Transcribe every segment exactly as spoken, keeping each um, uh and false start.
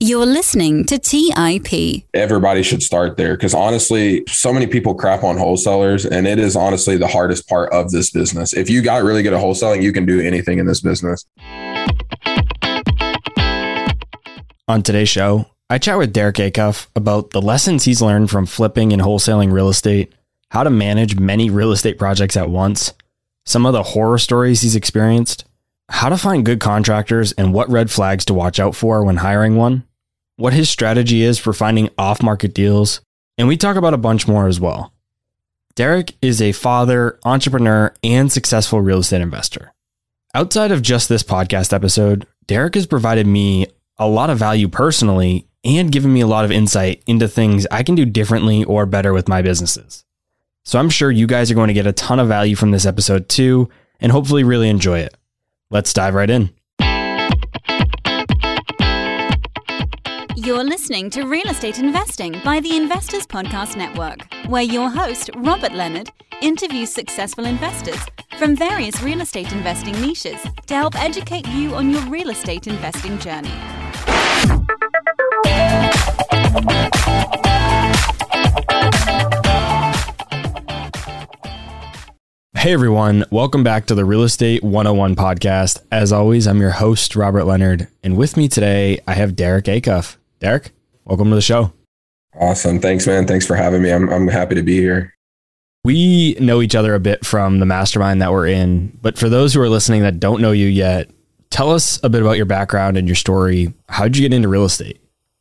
You're listening to T I P. Everybody should start there because honestly, so many people crap on wholesalers, and it is honestly the hardest part of this business. If you got really good at wholesaling, you can do anything in this business. On today's show, I chat with Derek Acuff about the lessons he's learned from flipping and wholesaling real estate, how to manage many real estate projects at once, some of the horror stories he's experienced, how to find good contractors and what red flags to watch out for when hiring one, what his strategy is for finding off-market deals, and we talk about a bunch more as well. Derek is a father, entrepreneur, and successful real estate investor. Outside of just this podcast episode, Derek has provided me a lot of value personally and given me a lot of insight into things I can do differently or better with my businesses. So I'm sure you guys are going to get a ton of value from this episode too, and hopefully really enjoy it. Let's dive right in. You're listening to Real Estate Investing by the Investors Podcast Network, where your host, Robert Leonard, interviews successful investors from various real estate investing niches to help educate you on your real estate investing journey. Hey everyone, welcome back to the Real Estate one oh one podcast. As always, I'm your host, Robert Leonard, and with me today, I have Derek Acuff. Derek, welcome to the show. Awesome. Thanks, man. Thanks for having me. I'm I'm happy to be here. We know each other a bit from the mastermind that we're in, but for those who are listening that don't know you yet, tell us a bit about your background and your story. How'd you get into real estate?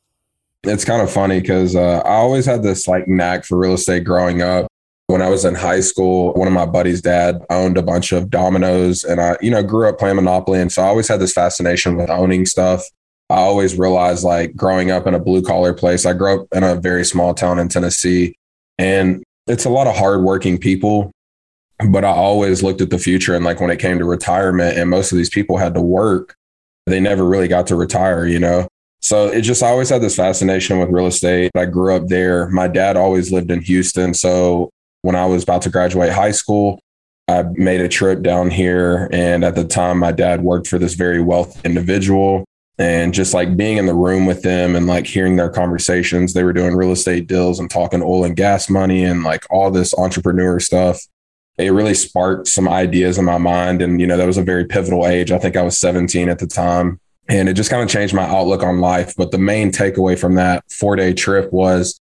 It's kind of funny because uh, I always had this like knack for real estate growing up. When I was in high school, one of my buddies' dad owned a bunch of dominoes, and I, you know, grew up playing Monopoly. And so I always had this fascination with owning stuff. I always realized, like, growing up in a blue collar place, I grew up in a very small town in Tennessee, and it's a lot of hardworking people. But I always looked at the future, and like when it came to retirement, and most of these people had to work, they never really got to retire, you know. So it just, I always had this fascination with real estate. I grew up there. My dad always lived in Houston, so when I was about to graduate high school, I made a trip down here. And at the time, my dad worked for this very wealthy individual. And just like being in the room with them and like hearing their conversations, they were doing real estate deals and talking oil and gas money and like all this entrepreneur stuff. It really sparked some ideas in my mind. And, you know, that was a very pivotal age. I think I was seventeen at the time. And it just kind of changed my outlook on life. But the main takeaway from that four day trip was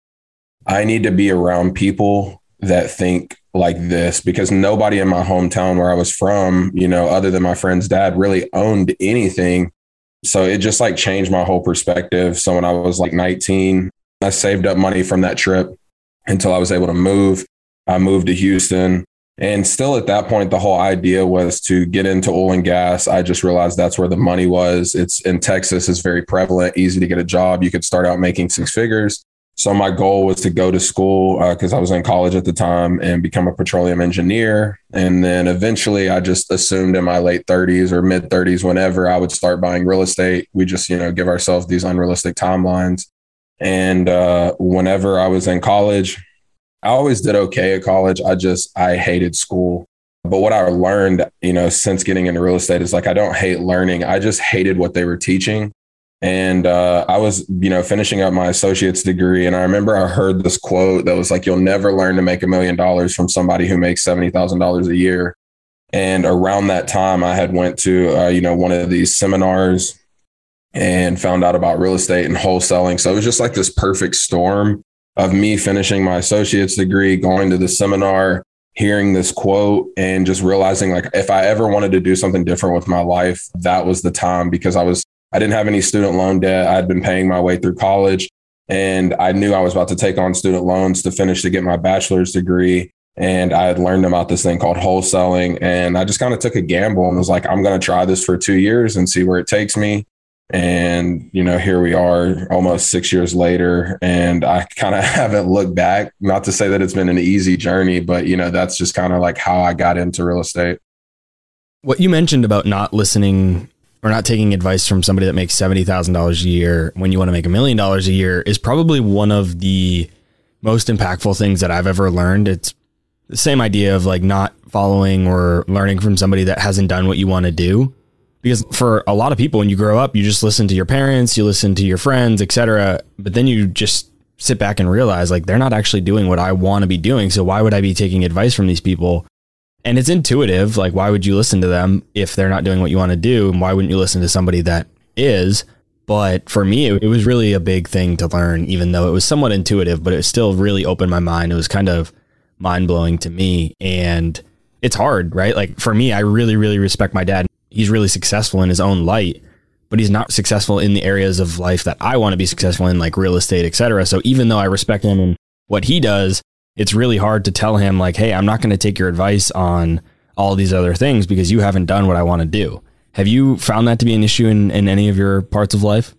I need to be around people that think like this, because nobody in my hometown where I was from, you know, other than my friend's dad, really owned anything. So it just like changed my whole perspective. So when I was like nineteen, I saved up money from that trip until I was able to move. I moved to Houston. And still at that point, the whole idea was to get into oil and gas. I just realized that's where the money was. It's in Texas, it's very prevalent, easy to get a job. You could start out making six figures. So my goal was to go to school because uh, I was in college at the time and become a petroleum engineer. And then eventually I just assumed in my late thirties or mid thirties, whenever I would start buying real estate, we just, you know, give ourselves these unrealistic timelines. And uh, whenever I was in college, I always did okay at college. I just, I hated school. But what I learned, you know, since getting into real estate is like, I don't hate learning. I just hated what they were teaching. And uh, I was, you know, finishing up my associate's degree. And I remember I heard this quote that was like, you'll never learn to make a million dollars from somebody who makes seventy thousand dollars a year. And around that time, I had went to, uh, you know, one of these seminars and found out about real estate and wholesaling. So it was just like this perfect storm of me finishing my associate's degree, going to the seminar, hearing this quote, and just realizing like, if I ever wanted to do something different with my life, that was the time, because I was I didn't have any student loan debt. I'd been paying my way through college, and I knew I was about to take on student loans to finish to get my bachelor's degree. And I had learned about this thing called wholesaling. And I just kind of took a gamble and was like, I'm going to try this for two years and see where it takes me. And, you know, here we are almost six years later, and I kind of haven't looked back. Not to say that it's been an easy journey, but, you know, that's just kind of like how I got into real estate. What you mentioned about not listening or not taking advice from somebody that makes seventy thousand dollars a year when you want to make a million dollars a year is probably one of the most impactful things that I've ever learned. It's the same idea of like not following or learning from somebody that hasn't done what you want to do, Because for a lot of people, when you grow up, you just listen to your parents, you listen to your friends, et cetera. But then you just sit back and realize like they're not actually doing what I want to be doing. So why would I be taking advice from these people? And it's intuitive. Like, why would you listen to them if they're not doing what you want to do? And why wouldn't you listen to somebody that is? But for me, it, it was really a big thing to learn, even though it was somewhat intuitive, but it still really opened my mind. It was kind of mind blowing to me. And it's hard, right? Like for me, I really, really respect my dad. He's really successful in his own light, but he's not successful in the areas of life that I want to be successful in, like real estate, et cetera. So even though I respect him and what he does, it's really hard to tell him like, hey, I'm not going to take your advice on all these other things because you haven't done what I want to do. Have you found that to be an issue in, in any of your parts of life?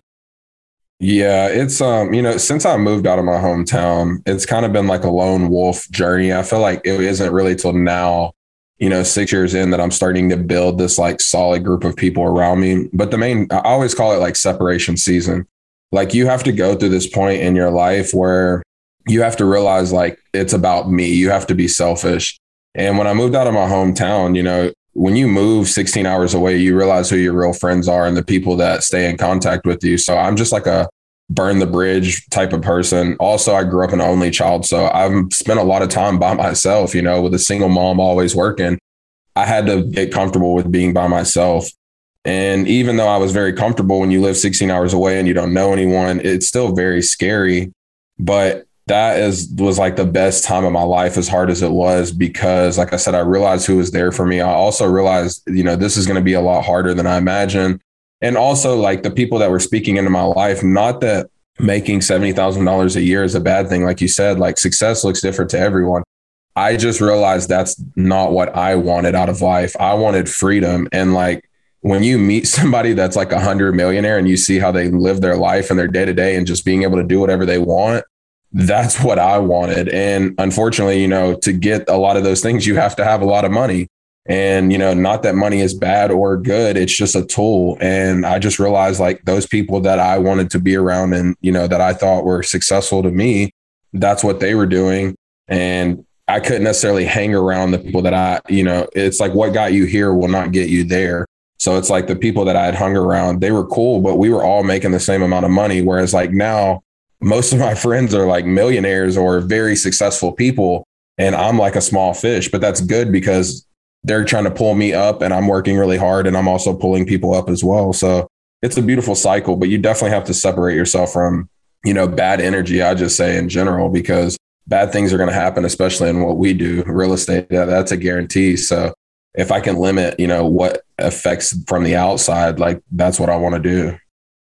Yeah, it's, um, you know, since I moved out of my hometown, it's kind of been like a lone wolf journey. I feel like it isn't really till now, you know, six years in that I'm starting to build this like solid group of people around me. But the main, I always call it like separation season. Like you have to go through this point in your life where you have to realize like it's about me. You have to be selfish. And when I moved out of my hometown, you know, when you move sixteen hours away, you realize who your real friends are and the people that stay in contact with you. So I'm just like a burn the bridge type of person. Also, I grew up an only child. So I've spent a lot of time by myself, you know, with a single mom always working. I had to get comfortable with being by myself. And even though I was very comfortable, when you live sixteen hours away and you don't know anyone, it's still very scary. But that is was like the best time of my life, as hard as it was, because like I said, I realized who was there for me. I also realized, you know, this is going to be a lot harder than I imagined. And also like the people that were speaking into my life, not that making seventy thousand dollars a year is a bad thing. Like you said, like success looks different to everyone. I just realized that's not what I wanted out of life. I wanted freedom. And like when you meet somebody that's like a hundred millionaire and you see how they live their life and their day to day and just being able to do whatever they want, that's what I wanted. And unfortunately, you know, to get a lot of those things, you have to have a lot of money. And, you know, not that money is bad or good. It's just a tool. And I just realized like those people that I wanted to be around and, you know, that I thought were successful to me, that's what they were doing. And I couldn't necessarily hang around the people that I, you know, it's like what got you here will not get you there. So it's like the people that I had hung around, they were cool, but we were all making the same amount of money. Whereas like now, most of my friends are like millionaires or very successful people. And I'm like a small fish, but that's good because they're trying to pull me up and I'm working really hard and I'm also pulling people up as well. So it's a beautiful cycle, but you definitely have to separate yourself from, you know, bad energy. I just say in general, because bad things are going to happen, especially in what we do, real estate. Yeah, that's a guarantee. So if I can limit, you know, what affects from the outside, like that's what I want to do.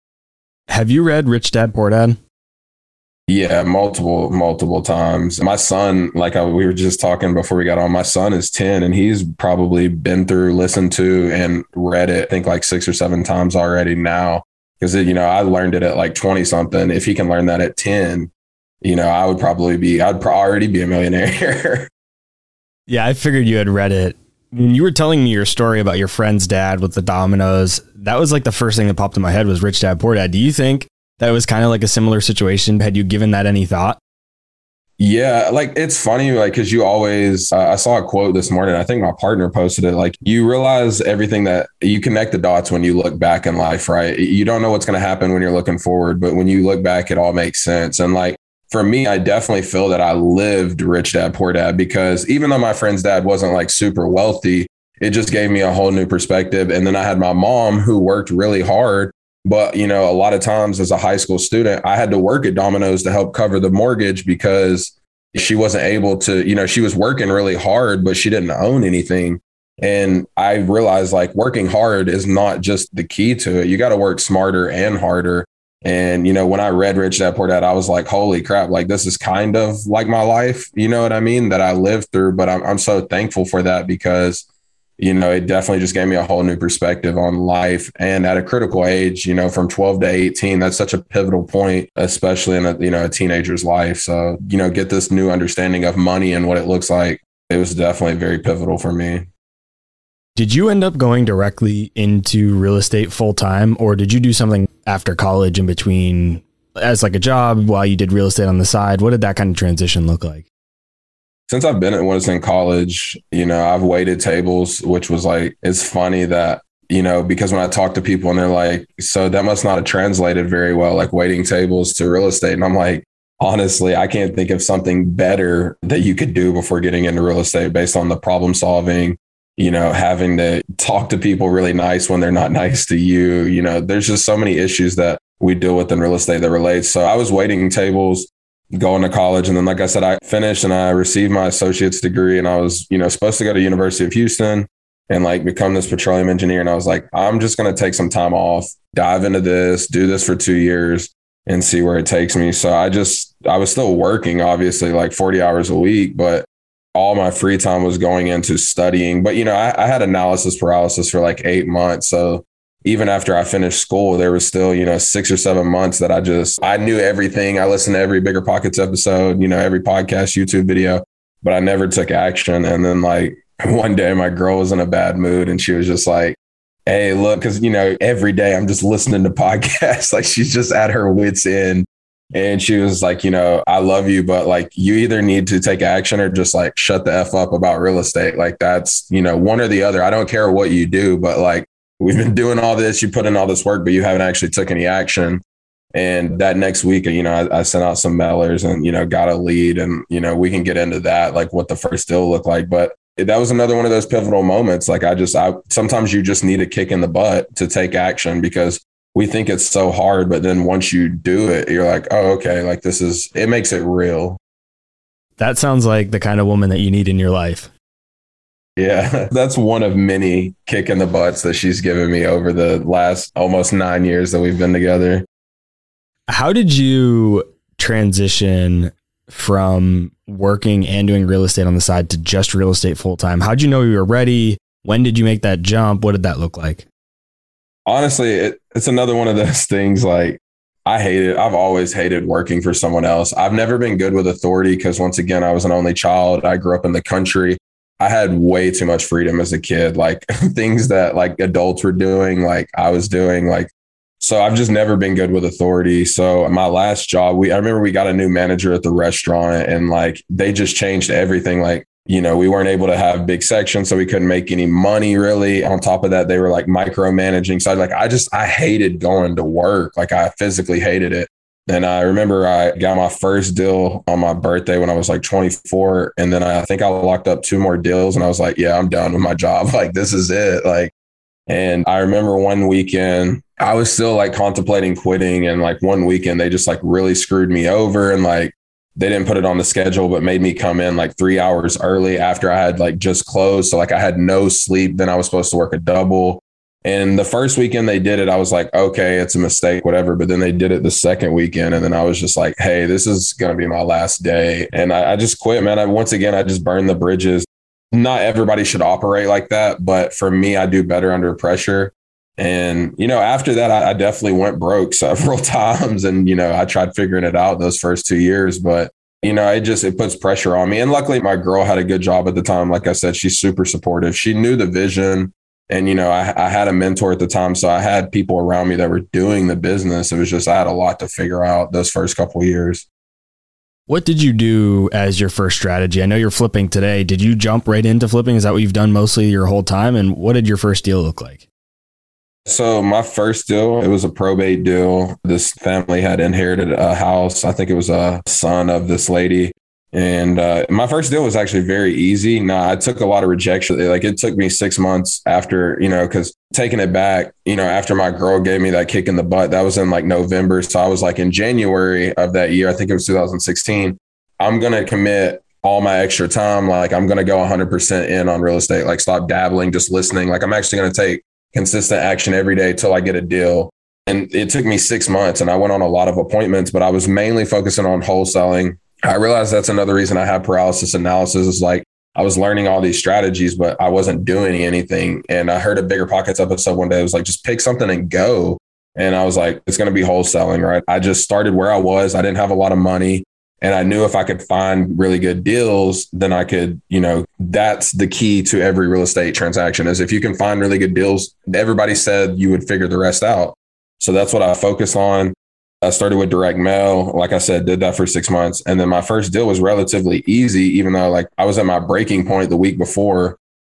Have you read Rich Dad Poor Dad? Yeah, multiple, multiple times. My son, like I, we were just talking before we got on, my son is ten and he's probably been through, listened to and read it, I think like six or seven times already now. Because, you know, I learned it at like twenty something. If he can learn that at ten, you know, I would probably be, I'd pro- already be a millionaire. Yeah, I figured you had read it. When you were telling me your story about your friend's dad with the dominoes, that was like the first thing that popped in my head was Rich Dad Poor Dad. Do you think that was kind of like a similar situation? Had you given that any thought? Yeah, like it's funny, like, because you always, uh, I saw a quote this morning. I think my partner posted it. Like, you realize everything that you connect the dots when you look back in life, right? You don't know what's going to happen when you're looking forward, but when you look back, it all makes sense. And like, for me, I definitely feel that I lived Rich Dad Poor Dad, because even though my friend's dad wasn't like super wealthy, it just gave me a whole new perspective. And then I had my mom who worked really hard. But, you know, a lot of times as a high school student, I had to work at Domino's to help cover the mortgage because she wasn't able to, you know, she was working really hard, but she didn't own anything. And I realized like working hard is not just the key to it. You got to work smarter and harder. And, you know, when I read Rich Dad Poor Dad, I was like, holy crap, like this is kind of like my life, you know what I mean, that I lived through. But I'm, I'm so thankful for that because, you know, it definitely just gave me a whole new perspective on life. And at a critical age, you know, from twelve to eighteen, that's such a pivotal point, especially in a, you know, a teenager's life. So, you know, get this new understanding of money and what it looks like. It was definitely very pivotal for me. Did you end up going directly into real estate full time, or did you do something after college in between as like a job while you did real estate on the side? What did that kind of transition look like? Since I've been at when I was in college, you know, I've waited tables, which was like, it's funny that you know, because when I talk to people and they're like, so that must not have translated very well, like waiting tables to real estate. And I'm like, honestly, I can't think of something better that you could do before getting into real estate based on the problem solving, you know, having to talk to people really nice when they're not nice to you. You know, there's just so many issues that we deal with in real estate that relates. So I was waiting tables going to college. And then, like I said, I finished and I received my associate's degree, and I was, you know, supposed to go to University of Houston and like become this petroleum engineer. And I was like, I'm just going to take some time off, dive into this, do this for two years and see where it takes me. So I just, I was still working, obviously, like forty hours a week, but all my free time was going into studying. But, you know, I, I had analysis paralysis for like eight months. So even after I finished school, there was still, you know, six or seven months that I just, I knew everything. I listened to every Bigger Pockets episode, you know, every podcast, YouTube video, but I never took action. And then like one day my girl was in a bad mood and she was just like, hey, look, because, you know, every day I'm just listening to podcasts. Like she's just at her wit's end. And she was like, you know, I love you, but like you either need to take action or just like shut the F up about real estate. Like that's, you know, one or the other. I don't care what you do, but like we've been doing all this, you put in all this work, but you haven't actually took any action. And that next week, you know, I, I sent out some mailers and, you know, got a lead, and, you know, we can get into that, like what the first deal looked like. But that was another one of those pivotal moments. Like I just, I sometimes you just need a kick in the butt to take action, because we think it's so hard, but then once you do it, you're like, oh, okay, like this is, it makes it real. That sounds like the kind of woman that you need in your life. Yeah, that's one of many kick in the butts that she's given me over the last almost nine years that we've been together. How did you transition from working and doing real estate on the side to just real estate full time? How'd you know you were ready? When did you make that jump? What did that look like? Honestly, it, it's another one of those things. Like I hate it. I've always hated working for someone else. I've never been good with authority because, once again, I was an only child. I grew up in the country. I had way too much freedom as a kid, like things that like adults were doing, like I was doing, like, so I've just never been good with authority. So my last job, we, I remember we got a new manager at the restaurant, and like, they just changed everything. Like, you know, we weren't able to have big sections, so we couldn't make any money really. On top of that, they were like micromanaging. So I like, I just, I hated going to work. Like I physically hated it. And I remember I got my first deal on my birthday when I was like twenty-four. And then I think I locked up two more deals, and I was like, yeah, I'm done with my job. Like, this is it. Like, and I remember one weekend I was still like contemplating quitting. And like one weekend they just like really screwed me over, and like, they didn't put it on the schedule, but made me come in like three hours early after I had like just closed. So like I had no sleep. Then I was supposed to work a double. And the first weekend they did it, I was like, okay, it's a mistake, whatever. But then they did it the second weekend. And then I was just like, hey, this is going to be my last day. And I, I just quit, man. I, once again, I just burned the bridges. Not everybody should operate like that. But for me, I do better under pressure. And, you know, after that, I, I definitely went broke several times. And, you know, I tried figuring it out those first two years. But, you know, it just, it puts pressure on me. And luckily, my girl had a good job at the time. Like I said, she's super supportive. She knew the vision. And, you know, I, I had a mentor at the time. So I had people around me that were doing the business. It was just, I had a lot to figure out those first couple of years. What did you do as your first strategy? I know you're flipping today. Did you jump right into flipping? Is that what you've done mostly your whole time? And what did your first deal look like? So my first deal, it was a probate deal. This family had inherited a house. I think it was a son of this lady. And uh, my first deal was actually very easy. No, I took a lot of rejection. Like it took me six months after, you know, because taking it back, you know, after my girl gave me that kick in the butt, that was in like November. So I was like in January of that year, I think it was two thousand sixteen, I'm going to commit all my extra time. Like I'm going to go one hundred percent in on real estate, like stop dabbling, just listening. Like I'm actually going to take consistent action every day till I get a deal. And it took me six months and I went on a lot of appointments, but I was mainly focusing on wholesaling. I realized that's another reason I have paralysis analysis is like I was learning all these strategies, but I wasn't doing anything. And I heard a Bigger Pockets episode one day. It was like, just pick something and go. And I was like, it's going to be wholesaling, right? I just started where I was. I didn't have a lot of money. And I knew if I could find really good deals, then I could, you know, that's the key to every real estate transaction is if you can find really good deals, everybody said you would figure the rest out. So that's what I focused on. I started with direct mail. Like I said, did that for six months. And then my first deal was relatively easy, even though like I was at my breaking point the week before.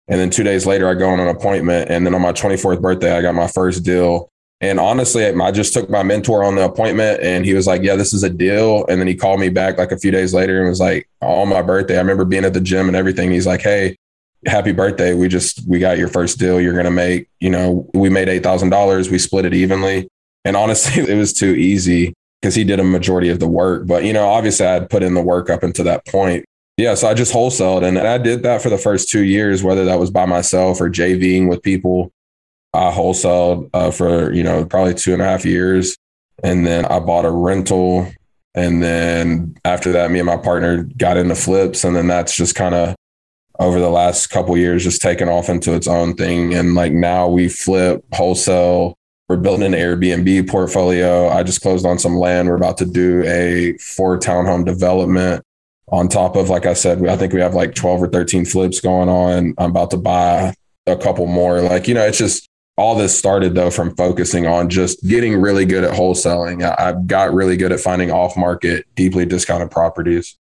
And then two days later, I go on an appointment. And then on my twenty-fourth birthday, I got my first deal. And honestly, I just took my mentor on the appointment and he was like, yeah, this is a deal. And then he called me back like a few days later and was like, on my birthday, I remember being at the gym and everything. He's like, hey, happy birthday. We just, we got your first deal. You're going to make, you know, we made eight thousand dollars. We split it evenly. And honestly, it was too easy because he did a majority of the work. But, you know, obviously I had put in the work up until that point. Yeah. So I just wholesaled and I did that for the first two years, whether that was by myself or JVing with people. I wholesaled uh, for, you know, probably two and a half years. And then I bought a rental. And then after that, me and my partner got into flips. And then that's just kind of over the last couple of years, just taken off into its own thing. And like now we flip, wholesale. We're building an Airbnb portfolio. I just closed on some land. We're about to do a four townhome development on top of, like I said, I think we have like twelve or thirteen flips going on. I'm about to buy a couple more. Like, you know, it's just all this started though from focusing on just getting really good at wholesaling. I, I got really good at finding off market, deeply discounted properties.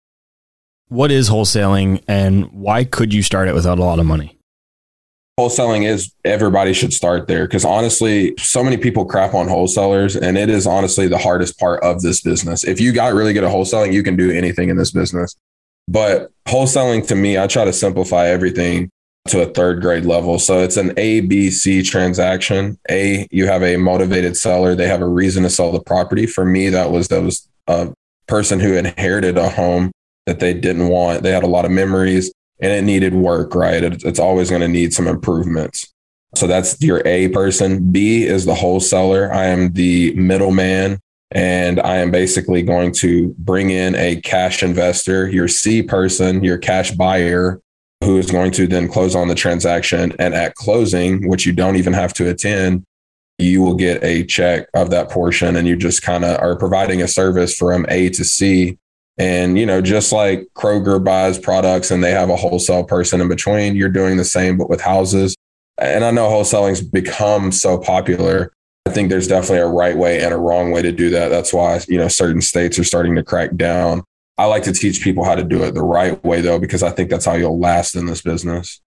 What is wholesaling and why could you start it without a lot of money? Wholesaling is, everybody should start there because honestly, so many people crap on wholesalers and it is honestly the hardest part of this business. If you got really good at wholesaling, you can do anything in this business. But wholesaling to me, I try to simplify everything to a third grade level. So it's an A, B, C transaction. A, you have a motivated seller. They have a reason to sell the property. For me, that was, that was a person who inherited a home that they didn't want. They had a lot of memories. And it needed work, right? It, it's always going to need some improvements. So that's your A person. B is the wholesaler. I am the middleman, and I am basically going to bring in a cash investor. Your C person, your cash buyer, who is going to then close on the transaction. And at closing, which you don't even have to attend, you will get a check of that portion. And you just kind of are providing a service from A to C. And, you know, just like Kroger buys products and they have a wholesale person in between, you're doing the same, but with houses. And I know wholesaling's become so popular. I think there's definitely a right way and a wrong way to do that. That's why, you know, certain states are starting to crack down. I like to teach people how to do it the right way, though, because I think that's how you'll last in this business.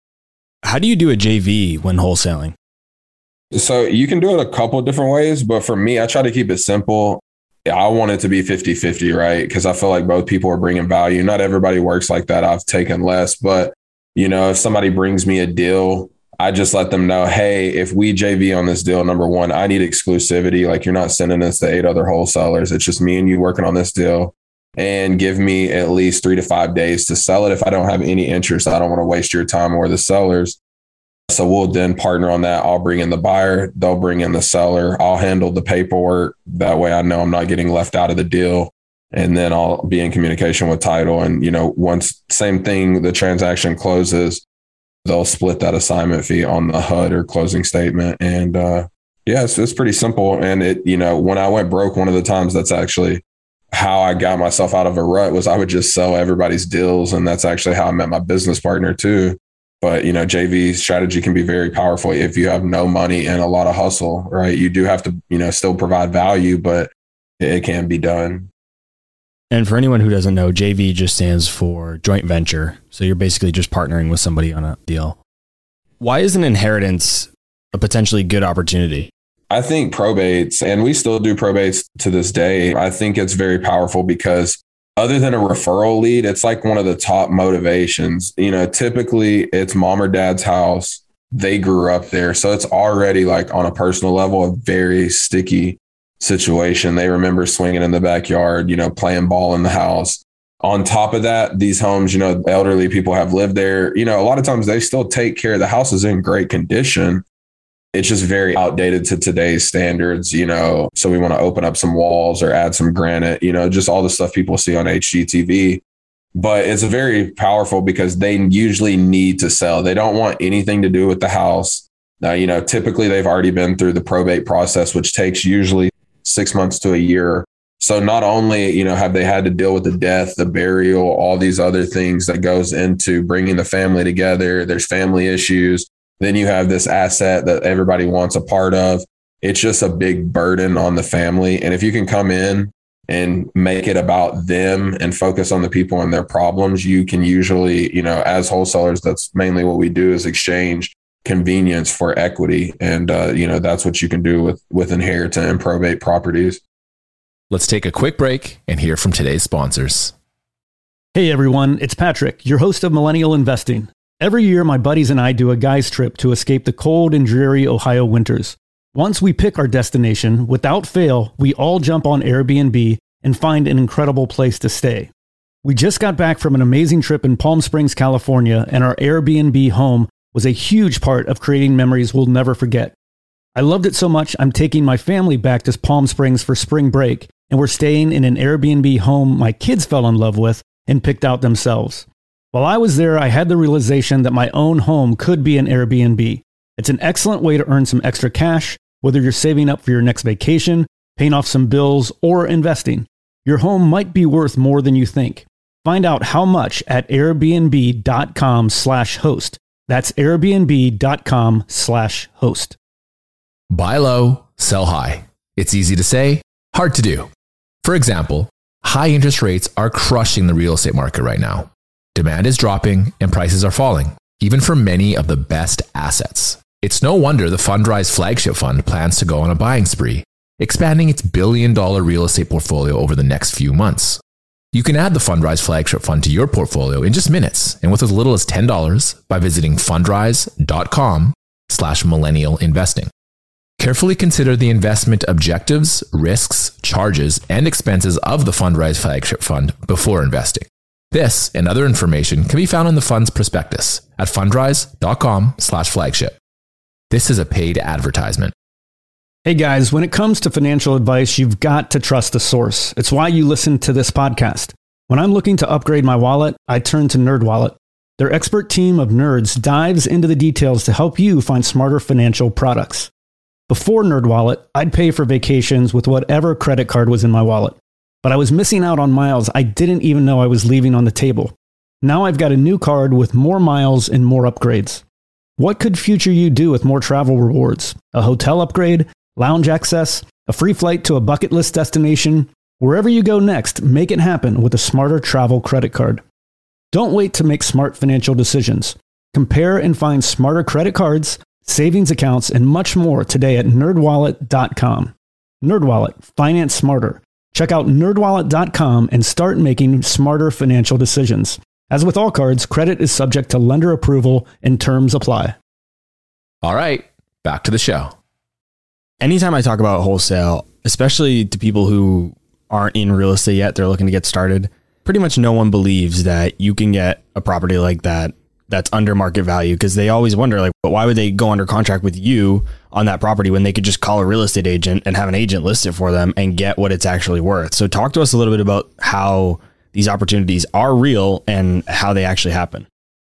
How do you do a J V when wholesaling? So you can do it a couple of different ways, but for me, I try to keep it simple. I want it to be fifty-fifty, right? Because I feel like both people are bringing value. Not everybody works like that. I've taken less, but you know, if somebody brings me a deal, I just let them know, hey, if we J V on this deal, number one, I need exclusivity. Like you're not sending this to eight other wholesalers. It's just me and you working on this deal, and give me at least three to five days to sell it. If I don't have any interest, I don't want to waste your time or the sellers. So we'll then partner on that. I'll bring in the buyer. They'll bring in the seller. I'll handle the paperwork. That way I know I'm not getting left out of the deal. And then I'll be in communication with title. And, you know, once same thing, the transaction closes, they'll split that assignment fee on the H U D or closing statement. And uh, yeah, it's, it's pretty simple. And it, you know, when I went broke, one of the times that's actually how I got myself out of a rut was I would just sell everybody's deals. And that's actually how I met my business partner too. But, you know, J V strategy can be very powerful if you have no money and a lot of hustle, right? You do have to, you know, still provide value, but it can be done. And for anyone who doesn't know, J V just stands for joint venture. So you're basically just partnering with somebody on a deal. Why is an inheritance a potentially good opportunity? I think probates, and we still do probates to this day. I think it's very powerful because other than a referral lead, it's like one of the top motivations. You know, typically it's mom or dad's house. They grew up there. So it's already like on a personal level, a very sticky situation. They remember swinging in the backyard, you know, playing ball in the house. On top of that, these homes, you know, elderly people have lived there. You know, a lot of times they still take care. The house is in great condition. It's just very outdated to today's standards, you know, so we want to open up some walls or add some granite, you know, just all the stuff people see on H G T V. But it's very powerful because they usually need to sell. They don't want anything to do with the house. Now, you know, typically they've already been through the probate process, which takes usually six months to a year. So not only, you know, have they had to deal with the death, the burial, all these other things that goes into bringing the family together, there's family issues. Then you have this asset that everybody wants a part of. It's just a big burden on the family. And if you can come in and make it about them and focus on the people and their problems, you can usually, you know, as wholesalers, that's mainly what we do, is exchange convenience for equity. And, uh, you know, that's what you can do with, with inheritance and probate properties. Let's take a quick break and hear from today's sponsors. Hey everyone, it's Patrick, your host of Millennial Investing. Every year, my buddies and I do a guy's trip to escape the cold and dreary Ohio winters. Once we pick our destination, without fail, we all jump on Airbnb and find an incredible place to stay. We just got back from an amazing trip in Palm Springs, California, and our Airbnb home was a huge part of creating memories we'll never forget. I loved it so much, I'm taking my family back to Palm Springs for spring break, and we're staying in an Airbnb home my kids fell in love with and picked out themselves. While I was there, I had the realization that my own home could be an Airbnb. It's an excellent way to earn some extra cash, whether you're saving up for your next vacation, paying off some bills, or investing. Your home might be worth more than you think. Find out how much at airbnb.com slash host. That's airbnb.com slash host. Buy low, sell high. It's easy to say, hard to do. For example, high interest rates are crushing the real estate market right now. Demand is dropping and prices are falling, even for many of the best assets. It's no wonder the Fundrise flagship fund plans to go on a buying spree, expanding its billion dollar real estate portfolio over the next few months. You can add the Fundrise flagship fund to your portfolio in just minutes and with as little as ten dollars by visiting fundrise.com slash millennial investing. Carefully consider the investment objectives, risks, charges, and expenses of the Fundrise flagship fund before investing. This and other information can be found in the fund's prospectus at fundrise.com slash flagship. This is a paid advertisement. Hey guys, when it comes to financial advice, you've got to trust the source. It's why you listen to this podcast. When I'm looking to upgrade my wallet, I turn to NerdWallet. Their expert team of nerds dives into the details to help you find smarter financial products. Before NerdWallet, I'd pay for vacations with whatever credit card was in my wallet. But I was missing out on miles I didn't even know I was leaving on the table. Now I've got a new card with more miles and more upgrades. What could future you do with more travel rewards? A hotel upgrade? Lounge access? A free flight to a bucket list destination? Wherever you go next, make it happen with a smarter travel credit card. Don't wait to make smart financial decisions. Compare and find smarter credit cards, savings accounts, and much more today at nerd wallet dot com. NerdWallet, finance smarter. Check out nerd wallet dot com and start making smarter financial decisions. As with all cards, credit is subject to lender approval and terms apply. All right, back to the show. Anytime I talk about wholesale, especially to people who aren't in real estate yet, they're looking to get started, pretty much no one believes that you can get a property like that that's under market value, because they always wonder, like, but why would they go under contract with you on that property when they could just call a real estate agent and have an agent list it for them and get what it's actually worth? So talk to us a little bit about how these opportunities are real and how they actually happen.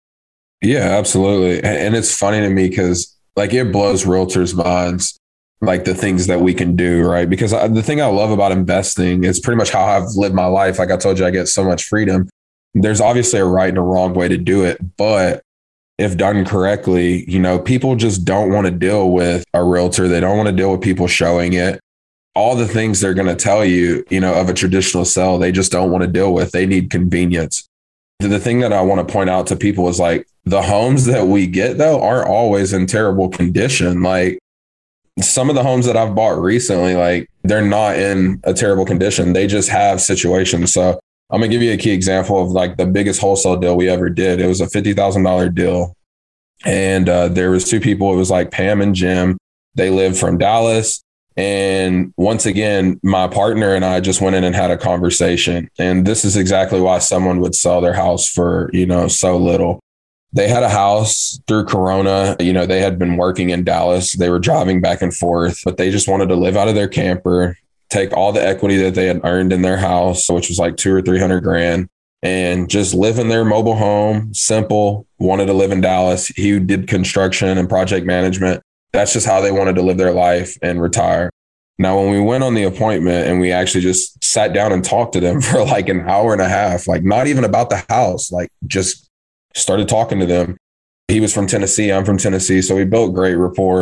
Yeah, absolutely. And it's funny to me because like it blows realtors' minds, like the things that we can do, right? Because I, the thing I love about investing is pretty much how I've lived my life. Like I told you, I get so much freedom. There's obviously a right and a wrong way to do it, but if done correctly, you know, people just don't want to deal with a realtor. They don't want to deal with people showing it. All the things they're going to tell you, you know, of a traditional sell, they just don't want to deal with. They need convenience. The thing that I want to point out to people is like the homes that we get, though, aren't always in terrible condition. Like some of the homes that I've bought recently, like they're not in a terrible condition. They just have situations. So I'm going to give you a key example of like the biggest wholesale deal we ever did. It was a fifty thousand dollars deal. And uh, there was two people. It was like Pam and Jim. They lived from Dallas. And once again, my partner and I just went in and had a conversation. And this is exactly why someone would sell their house for, you know, so little. They had a house through Corona. You know, they had been working in Dallas. They were driving back and forth, but they just wanted to live out of their camper, take all the equity that they had earned in their house, which was like two or three hundred grand, and just live in their mobile home. Simple. Wanted to live in Dallas. He did construction and project management. That's just how they wanted to live their life and retire. Now, when we went on the appointment and we actually just sat down and talked to them for like an hour and a half, like not even about the house, like just started talking to them. He was from Tennessee. I'm from Tennessee. So we built great rapport.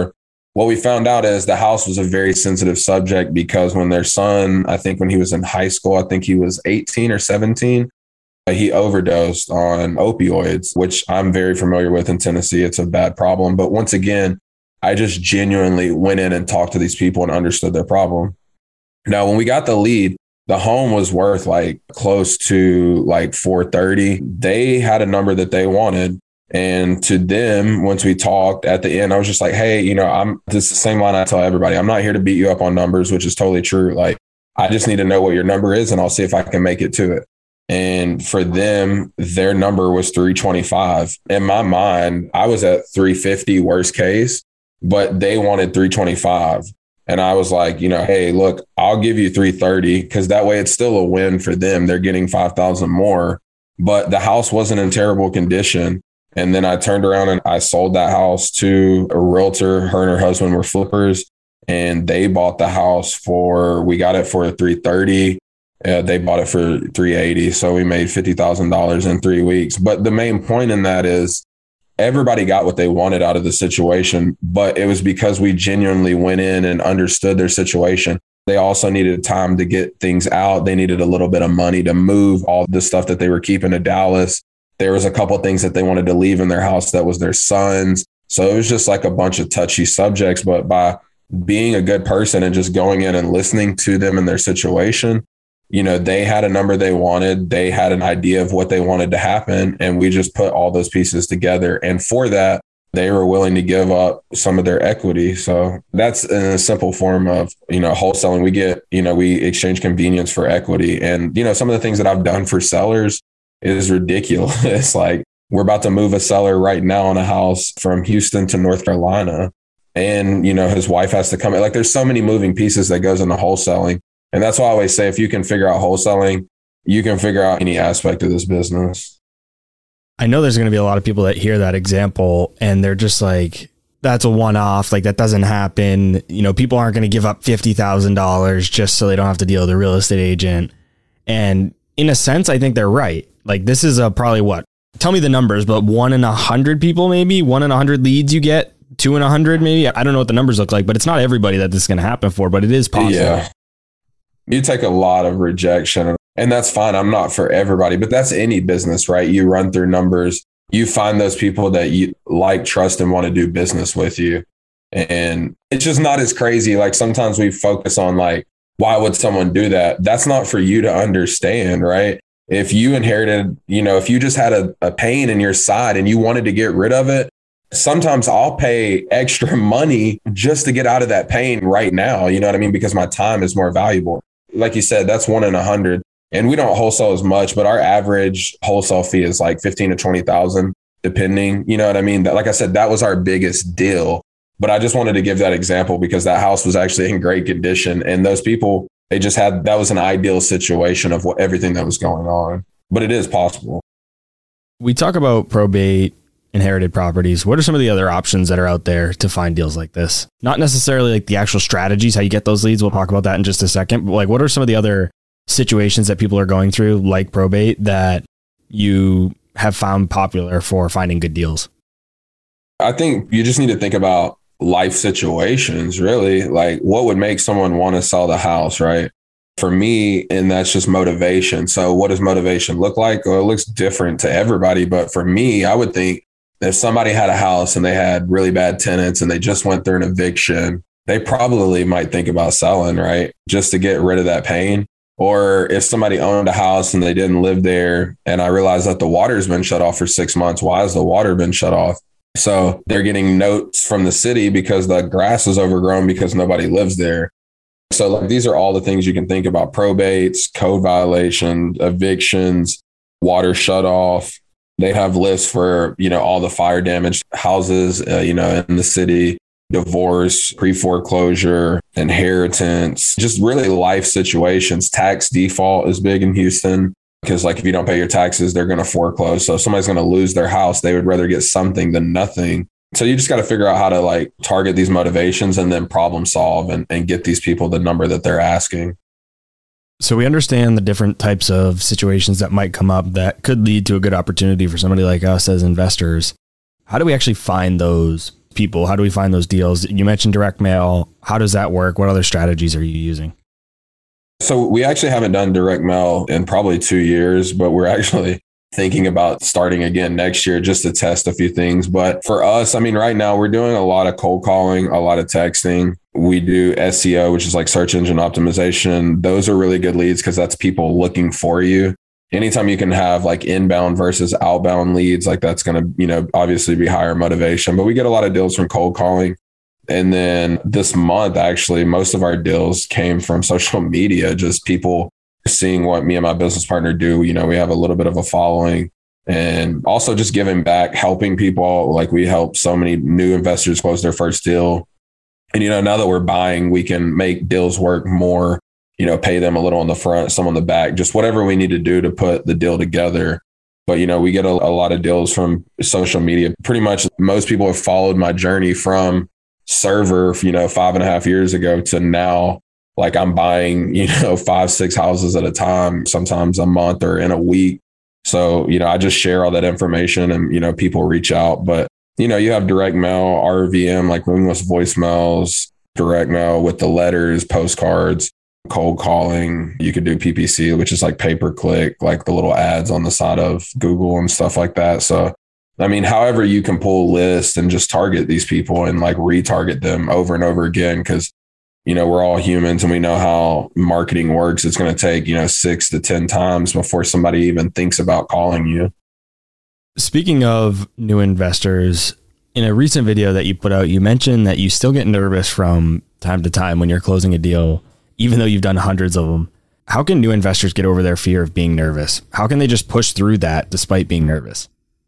what we found out is the house was a very sensitive subject because when their son, I think when he was in high school, I think he was eighteen or seventeen, he overdosed on opioids, which I'm very familiar with in Tennessee. It's a bad problem. But once again, I just genuinely went in and talked to these people and understood their problem. Now, when we got the lead, the home was worth like close to like four thirty. They had a number that they wanted. And to them, once we talked at the end, I was just like, hey, you know, I'm this is the same line I tell everybody. I'm not here to beat you up on numbers, which is totally true. Like, I just need to know what your number is and I'll see if I can make it to it. And for them, their number was three twenty-five. In my mind, I was at three fifty worst case, but they wanted three twenty-five. And I was like, you know, hey, look, I'll give you three thirty because that way it's still a win for them. They're getting five thousand more, but the house wasn't in terrible condition. And then I turned around and I sold that house to a realtor. Her and her husband were flippers and they bought the house for, we got it for three thirty. Uh, they bought it for three eighty. So we made fifty thousand dollars in three weeks. But the main point in that is everybody got what they wanted out of the situation, but it was because we genuinely went in and understood their situation. They also needed time to get things out. They needed a little bit of money to move all the stuff that they were keeping to Dallas. There was a couple of things that they wanted to leave in their house that was their son's. So it was just like a bunch of touchy subjects. But by being a good person and just going in and listening to them and their situation, you know, they had a number they wanted. They had an idea of what they wanted to happen. And we just put all those pieces together. And for that, they were willing to give up some of their equity. So that's in a simple form of, you know, wholesaling. We get, you know, we exchange convenience for equity. And, you know, some of the things that I've done for sellers is ridiculous. Like, we're about to move a seller right now on a house from Houston to North Carolina. And, you know, his wife has to come. Like, there's so many moving pieces that goes into wholesaling. And that's why I always say, if you can figure out wholesaling, you can figure out any aspect of this business. I know there's going to be a lot of people that hear that example and they're just like, that's a one-off. Like, that doesn't happen. You know, people aren't going to give up fifty thousand dollars just so they don't have to deal with a real estate agent. And in a sense, I think they're right. Like, this is a probably what? Tell me the numbers, but one in a hundred people, maybe one in a hundred leads you get, two in a hundred, maybe. I don't know what the numbers look like, but it's not everybody that this is going to happen for, but it is possible. Yeah. You take a lot of rejection, and that's fine. I'm not for everybody, but that's any business, right? You run through numbers, you find those people that you like, trust, and want to do business with you. And it's just not as crazy. Like, sometimes we focus on like, why would someone do that? That's not for you to understand, right? If you inherited, you know, if you just had a, a pain in your side and you wanted to get rid of it, sometimes I'll pay extra money just to get out of that pain right now. You know what I mean? Because my time is more valuable. Like you said, that's one in a hundred. And we don't wholesale as much, but our average wholesale fee is like fifteen to twenty thousand, depending. You know what I mean? That, like I said, that was our biggest deal. But I just wanted to give that example because that house was actually in great condition. And those people, they just had, that was an ideal situation of what everything that was going on. But it is possible. We talk about probate, inherited properties. What are some of the other options that are out there to find deals like this? Not necessarily like the actual strategies, how you get those leads. We'll talk about that in just a second. But like, what are some of the other situations that people are going through, like probate, that you have found popular for finding good deals? I think you just need to think about life situations, really. Like, what would make someone want to sell the house, right? For me, and that's just motivation. So what does motivation look like? Well, it looks different to everybody. But for me, I would think if somebody had a house and they had really bad tenants and they just went through an eviction, they probably might think about selling, right? Just to get rid of that pain. Or if somebody owned a house and they didn't live there, and I realized that the water's been shut off for six months. Why has the water been shut off? So they're getting notes from the city because the grass is overgrown because nobody lives there. So like, these are all the things you can think about: probates, code violations, evictions, water shut off. They have lists for, you know, all the fire damaged houses, uh, you know, in the city, divorce, pre-foreclosure, inheritance, just really life situations. Tax default is big in Houston because, like, if you don't pay your taxes, they're going to foreclose. So if somebody's going to lose their house, they would rather get something than nothing. So you just got to figure out how to like target these motivations and then problem solve and, and get these people the number that they're asking. So we understand the different types of situations that might come up that could lead to a good opportunity for somebody like us as investors. How do we actually find those people? How do we find those deals? You mentioned direct mail. How does that work? What other strategies are you using? So we actually haven't done direct mail in probably two years, but we're actually thinking about starting again next year just to test a few things. But for us, I mean, right now we're doing a lot of cold calling, a lot of texting. We do S E O, which is like search engine optimization. Those are really good leads because that's people looking for you. Anytime you can have like inbound versus outbound leads, like that's going to, you know, obviously be higher motivation. But we get a lot of deals from cold calling. And then this month, actually, most of our deals came from social media, just people seeing what me and my business partner do. You know, we have a little bit of a following, and also just giving back, helping people. Like we help so many new investors close their first deal. And, you know, now that we're buying, we can make deals work more, you know, pay them a little on the front, some on the back, just whatever we need to do to put the deal together. But, you know, we get a, a lot of deals from social media. Pretty much most people have followed my journey from server, you know, five and a half years ago to now. Like I'm buying, you know, five, six houses at a time, sometimes a month or in a week. So, you know, I just share all that information and, you know, people reach out. But, you know, you have direct mail, R V M, like ringless voicemails, direct mail with the letters, postcards, cold calling. You could do P P C, which is like pay per click, like the little ads on the side of Google and stuff like that. So, I mean, however you can pull lists and just target these people and like retarget them over and over again, because you know, we're all humans and we know how marketing works. It's going to take, you know, six to ten times before somebody even thinks about calling you. Speaking of new investors, in a recent video that you put out, you mentioned that you still get nervous from time to time when you're closing a deal, even though you've done hundreds of them. How can new investors get over their fear of being nervous? How can they just push through that despite being nervous?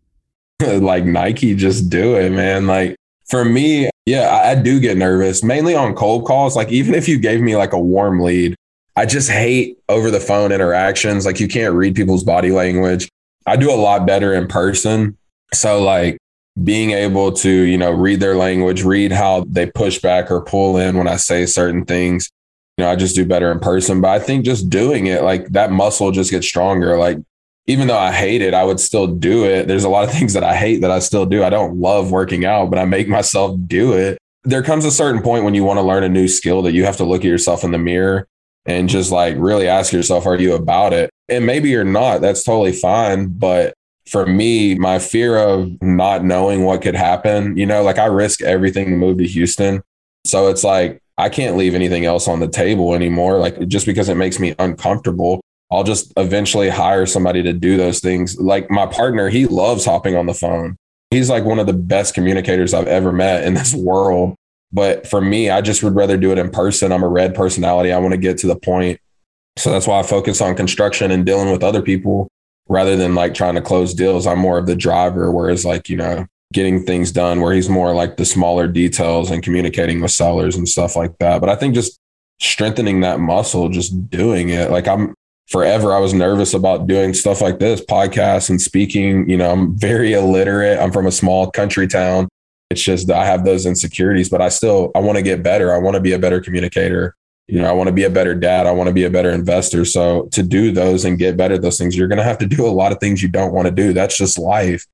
Like Nike, just do it, man. Like for me, yeah, I, I do get nervous, mainly on cold calls. Like even if you gave me like a warm lead, I just hate over the phone interactions. Like you can't read people's body language. I do a lot better in person. So like being able to, you know, read their language, read how they push back or pull in when I say certain things, you know, I just do better in person. But I think just doing it, like that muscle just gets stronger. Like even though I hate it, I would still do it. There's a lot of things that I hate that I still do. I don't love working out, but I make myself do it. There comes a certain point when you want to learn a new skill that you have to look at yourself in the mirror and just like really ask yourself, are you about it? And maybe you're not. That's totally fine. But for me, my fear of not knowing what could happen, you know, like I risk everything to move to Houston. So it's like, I can't leave anything else on the table anymore. Like just because it makes me uncomfortable, I'll just eventually hire somebody to do those things. Like my partner, he loves hopping on the phone. He's like one of the best communicators I've ever met in this world. But for me, I just would rather do it in person. I'm a red personality. I want to get to the point. So that's why I focus on construction and dealing with other people rather than like trying to close deals. I'm more of the driver, whereas like, you know, getting things done, where he's more like the smaller details and communicating with sellers and stuff like that. But I think just strengthening that muscle, just doing it. Like I'm forever, I was nervous about doing stuff like this, podcasts and speaking. You know, I'm very illiterate. I'm from a small country town. It's just that I have those insecurities, but I still, I want to get better. I want to be a better communicator. You know, I want to be a better dad. I want to be a better investor. So to do those and get better at those things, you're going to have to do a lot of things you don't want to do. That's just life.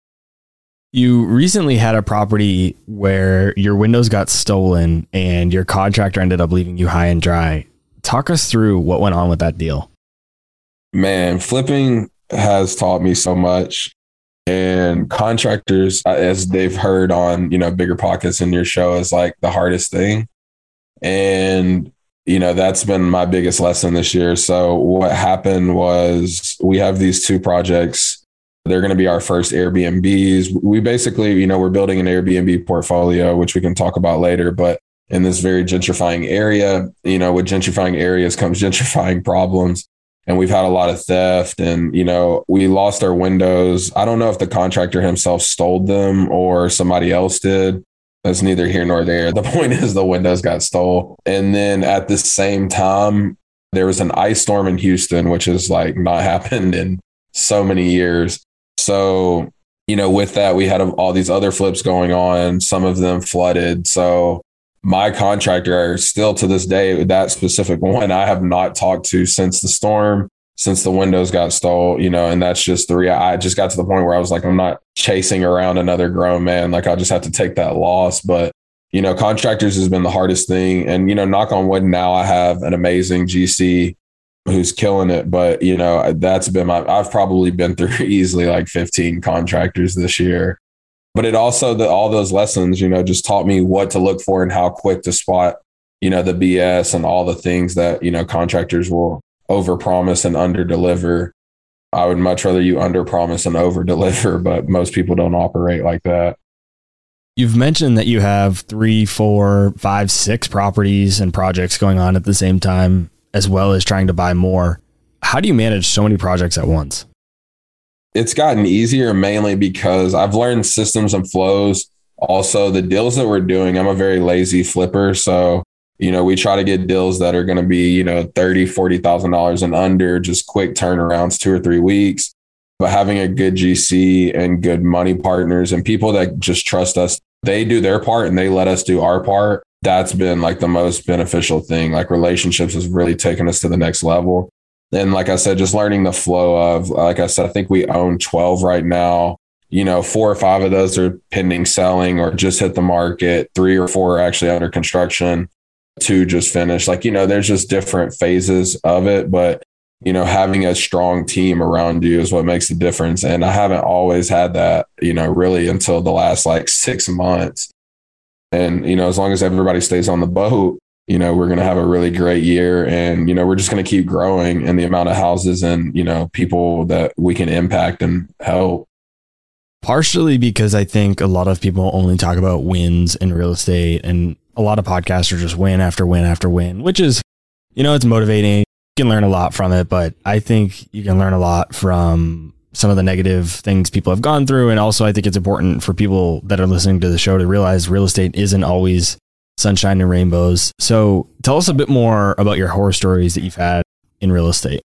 You recently had a property where your windows got stolen and your contractor ended up leaving you high and dry. Talk us through what went on with that deal. Man, flipping has taught me so much. And contractors, as they've heard on, you know, Bigger Pockets in your show, is like the hardest thing. And, you know, that's been my biggest lesson this year. So what happened was we have these two projects. They're going to be our first Airbnbs. We basically, you know, we're building an Airbnb portfolio, which we can talk about later, but in this very gentrifying area, you know, with gentrifying areas comes gentrifying problems. And we've had a lot of theft and, you know, we lost our windows. I don't know if the contractor himself stole them or somebody else did. That's neither here nor there. The point is the windows got stole. And then at the same time, there was an ice storm in Houston, which has like not happened in so many years. So, you know, with that, we had all these other flips going on. Some of them flooded. So my contractor, still to this day, that specific one, I have not talked to since the storm, since the windows got stole, you know, and that's just the real. I just got to the point where I was like, I'm not chasing around another grown man. Like, I'll just have to take that loss. But, you know, contractors has been the hardest thing. And, you know, knock on wood, now I have an amazing G C who's killing it. But, you know, that's been my, I've probably been through easily like fifteen contractors this year. But it also, the, all those lessons, you know, just taught me what to look for and how quick to spot, you know, the B S and all the things that, you know, contractors will overpromise and underdeliver. I would much rather you underpromise and overdeliver, but most people don't operate like that. You've mentioned that you have three, four, five, six properties and projects going on at the same time, as well as trying to buy more. How do you manage so many projects at once? It's gotten easier mainly because I've learned systems and flows. Also, the deals that we're doing, I'm a very lazy flipper. So, you know, we try to get deals that are going to be, you know, thirty thousand dollars, forty thousand dollars and under, just quick turnarounds, two or three weeks. But having a good G C and good money partners and people that just trust us, they do their part and they let us do our part. That's been like the most beneficial thing. Like, relationships has really taken us to the next level. And like I said, just learning the flow of, like I said, I think we own twelve right now. You know, four or five of those are pending selling or just hit the market. Three or four are actually under construction. Two just finished. Like, you know, there's just different phases of it. But, you know, having a strong team around you is what makes the difference. And I haven't always had that, you know, really until the last like six months. And, you know, as long as everybody stays on the boat, you know, we're going to have a really great year. And, you know, we're just going to keep growing in the amount of houses and, you know, people that we can impact and help. Partially because I think a lot of people only talk about wins in real estate, and a lot of podcasters just win after win after win, which is, you know, it's motivating. You can learn a lot from it, but I think you can learn a lot from some of the negative things people have gone through. And also, I think it's important for people that are listening to the show to realize real estate isn't always sunshine and rainbows. So tell us a bit more about your horror stories that you've had in real estate.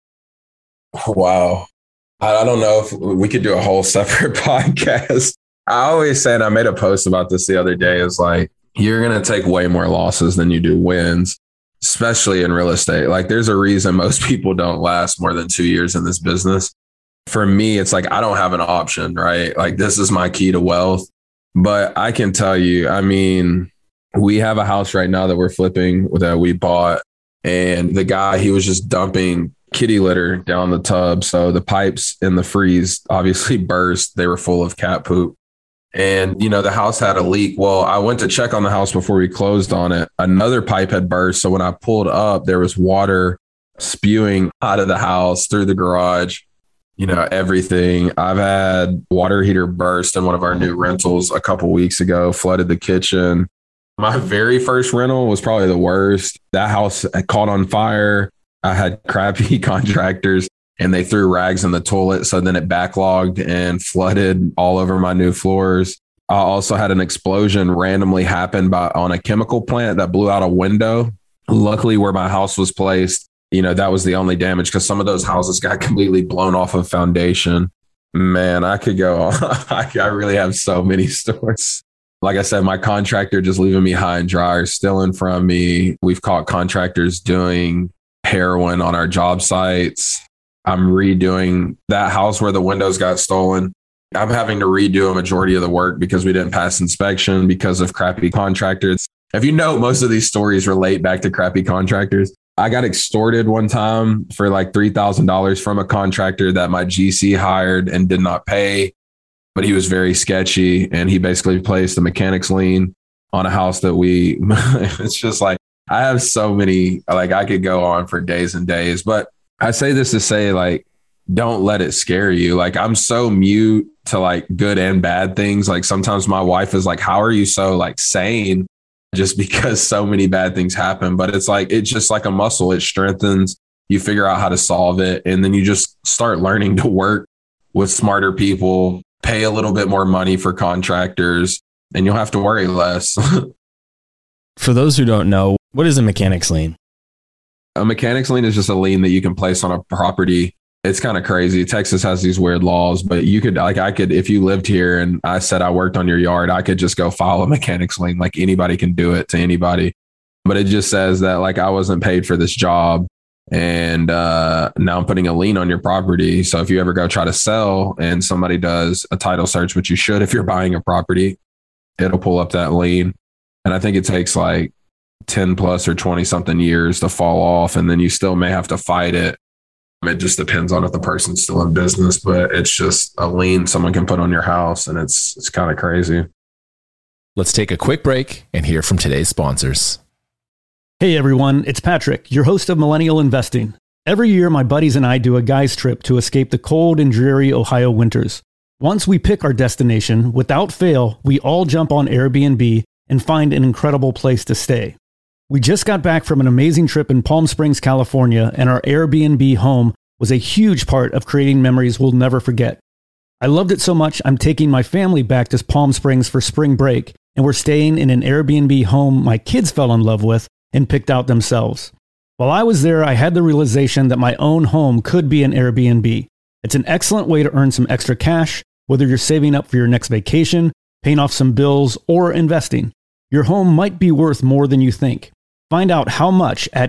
Wow. I don't know if we could do a whole separate podcast. I always say, and I made a post about this the other day, is like, you're going to take way more losses than you do wins, especially in real estate. Like, there's a reason most people don't last more than two years in this business. For me, it's like, I don't have an option, right? Like, this is my key to wealth. But I can tell you, I mean, we have a house right now that we're flipping that we bought, and the guy, he was just dumping kitty litter down the tub. So the pipes in the freeze obviously burst. They were full of cat poop. And, you know, the house had a leak. Well, I went to check on the house before we closed on it. Another pipe had burst. So when I pulled up, there was water spewing out of the house through the garage, you know, everything. I've had water heater burst in one of our new rentals a couple weeks ago, flooded the kitchen. My very first rental was probably the worst. That house had caught on fire. I had crappy contractors and they threw rags in the toilet. So then it backlogged and flooded all over my new floors. I also had an explosion randomly happen by, on a chemical plant that blew out a window. Luckily, where my house was placed, you know, that was the only damage, because some of those houses got completely blown off of foundation. Man, I could go on. I really have so many stories. Like I said, my contractor just leaving me high and dry or stealing from me. We've caught contractors doing heroin on our job sites. I'm redoing that house where the windows got stolen. I'm having to redo a majority of the work because we didn't pass inspection because of crappy contractors. If you know, most of these stories relate back to crappy contractors. I got extorted one time for like three thousand dollars from a contractor that my G C hired and did not pay, but he was very sketchy. And he basically placed a mechanics lien on a house that we, it's just like, I have so many, like I could go on for days and days, but I say this to say, like, don't let it scare you. Like, I'm so mute to like good and bad things. Like, sometimes my wife is like, how are you so like sane? Just because so many bad things happen. But it's like, it's just like a muscle. It strengthens, you figure out how to solve it. And then you just start learning to work with smarter people, pay a little bit more money for contractors, and you'll have to worry less. For those who don't know, what is a mechanics lien? A mechanics lien is just a lien that you can place on a property. It's kind of crazy. Texas has these weird laws, but you could, like, I could, if you lived here and I said I worked on your yard, I could just go file a mechanics lien. Like, anybody can do it to anybody. But it just says that, like, I wasn't paid for this job. And uh, now I'm putting a lien on your property. So if you ever go try to sell and somebody does a title search, which you should if you're buying a property, it'll pull up that lien. And I think it takes like ten plus or twenty something years to fall off. And then you still may have to fight it. It just depends on if the person's still in business, but it's just a lien someone can put on your house. And it's it's kind of crazy. Let's take a quick break and hear from today's sponsors. Hey everyone, it's Patrick, your host of Millennial Investing. Every year, my buddies and I do a guy's trip to escape the cold and dreary Ohio winters. Once we pick our destination, without fail, we all jump on Airbnb and find an incredible place to stay. We just got back from an amazing trip in Palm Springs, California, and our Airbnb home was a huge part of creating memories we'll never forget. I loved it so much, I'm taking my family back to Palm Springs for spring break, and we're staying in an Airbnb home my kids fell in love with and picked out themselves. While I was there, I had the realization that my own home could be an Airbnb. It's an excellent way to earn some extra cash, whether you're saving up for your next vacation, paying off some bills, or investing. Your home might be worth more than you think. Find out how much at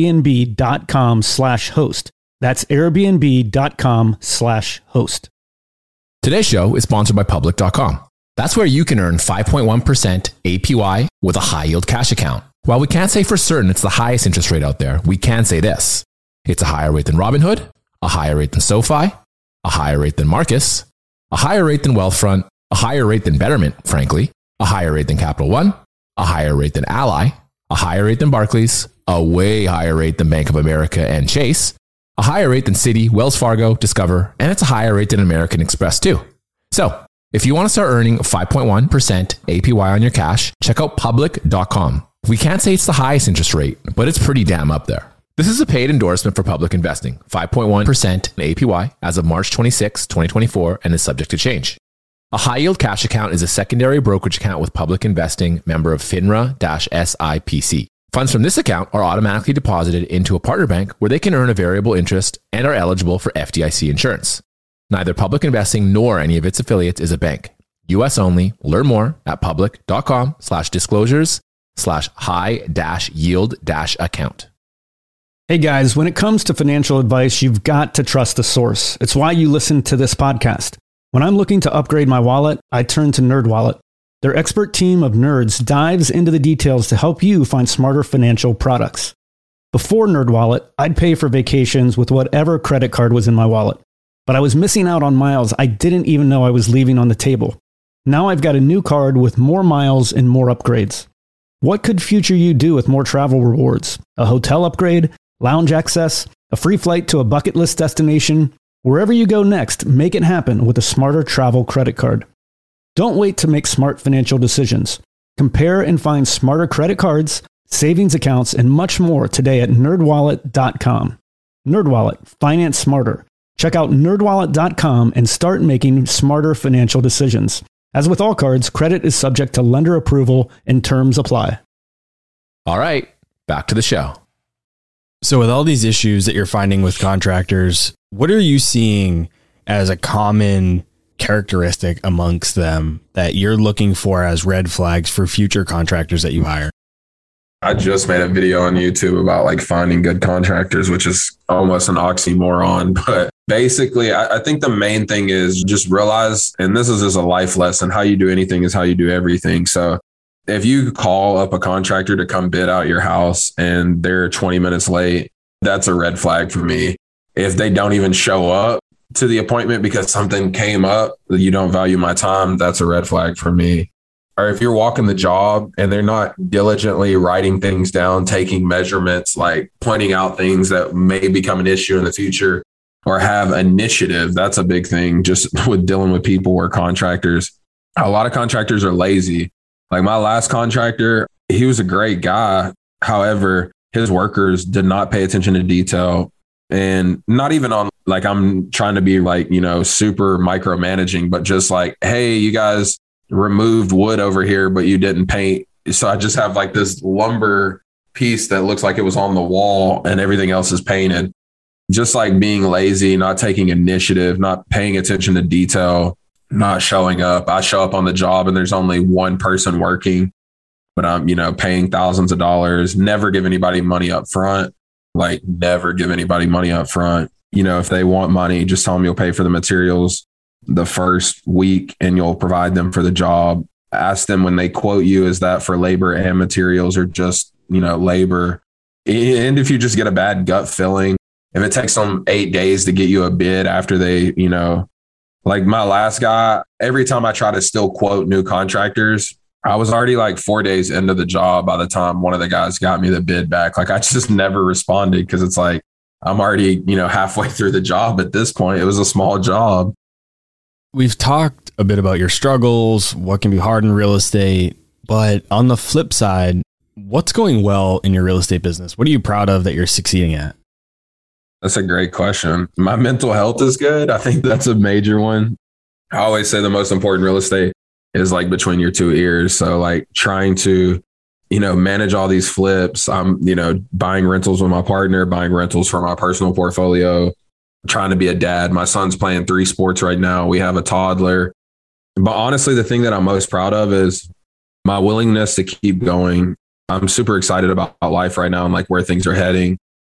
airbnb.com slash host. That's airbnb.com slash host. Today's show is sponsored by public dot com. That's where you can earn five point one percent A P Y with a high yield cash account. While we can't say for certain it's the highest interest rate out there, we can say this. It's a higher rate than Robinhood, a higher rate than SoFi, a higher rate than Marcus, a higher rate than Wealthfront, a higher rate than Betterment, frankly, a higher rate than Capital One, a higher rate than Ally, a higher rate than Barclays, a way higher rate than Bank of America and Chase, a higher rate than Citi, Wells Fargo, Discover, and it's a higher rate than American Express too. So, if you want to start earning five point one percent A P Y on your cash, check out public dot com. We can't say it's the highest interest rate, but it's pretty damn up there. This is a paid endorsement for Public Investing, five point one percent A P Y as of March twenty-sixth, twenty twenty-four, and is subject to change. A high-yield cash account is a secondary brokerage account with Public Investing, member of FINRA-S I P C. Funds from this account are automatically deposited into a partner bank where they can earn a variable interest and are eligible for F D I C insurance. Neither Public Investing nor any of its affiliates is a bank. U S only. Learn more at public.com slash disclosures slash high dash yield dash account. Hey guys, when it comes to financial advice, you've got to trust the source. It's why you listen to this podcast. When I'm looking to upgrade my wallet, I turn to NerdWallet. Their expert team of nerds dives into the details to help you find smarter financial products. Before NerdWallet, I'd pay for vacations with whatever credit card was in my wallet. But I was missing out on miles I didn't even know I was leaving on the table. Now I've got a new card with more miles and more upgrades. What could future you do with more travel rewards? A hotel upgrade, lounge access, a free flight to a bucket list destination? Wherever you go next, make it happen with a smarter travel credit card. Don't wait to make smart financial decisions. Compare and find smarter credit cards, savings accounts, and much more today at nerd wallet dot com. NerdWallet, finance smarter. Check out nerd wallet dot com and start making smarter financial decisions. As with all cards, credit is subject to lender approval and terms apply. All right, back to the show. So with all these issues that you're finding with contractors, what are you seeing as a common characteristic amongst them that you're looking for as red flags for future contractors that you hire? I just made a video on YouTube about like finding good contractors, which is almost an oxymoron. But basically, I, I think the main thing is just realize, and this is just a life lesson, how you do anything is how you do everything. So if you call up a contractor to come bid out your house and they're twenty minutes late, that's a red flag for me. If they don't even show up to the appointment because something came up, you don't value my time, that's a red flag for me. Or if you're walking the job and they're not diligently writing things down, taking measurements, like pointing out things that may become an issue in the future, or have initiative, that's a big thing just with dealing with people or contractors. A lot of contractors are lazy. Like my last contractor, he was a great guy. However, his workers did not pay attention to detail, and not even on like, I'm trying to be like, you know, super micromanaging, but just like, hey, you guys removed wood over here, but you didn't paint. So I just have like this lumber piece that looks like it was on the wall and everything else is painted. Just like being lazy, not taking initiative, not paying attention to detail, not showing up. I show up on the job and there's only one person working, but I'm, you know, paying thousands of dollars, never give anybody money up front. like never give anybody money up front. You know, if they want money, just tell them you'll pay for the materials the first week and you'll provide them for the job. Ask them when they quote you, is that for labor and materials or just, you know, labor? And if you just get a bad gut feeling, if it takes them eight days to get you a bid after they, you know, like my last guy, every time I try to still quote new contractors, I was already like four days into the job by the time one of the guys got me the bid back. Like I just never responded because it's like, I'm already, you know, halfway through the job at this point. It was a small job. We've talked a bit about your struggles, what can be hard in real estate, but on the flip side, what's going well in your real estate business? What are you proud of that you're succeeding at? That's a great question. My mental health is good. I think that's a major one. I always say the most important real estate is like between your two ears. So like trying to, you know, manage all these flips. I'm, you know, buying rentals with my partner, buying rentals for my personal portfolio, trying to be a dad. My son's playing three sports right now. We have a toddler. But honestly, the thing that I'm most proud of is my willingness to keep going. I'm super excited about life right now and like where things are heading.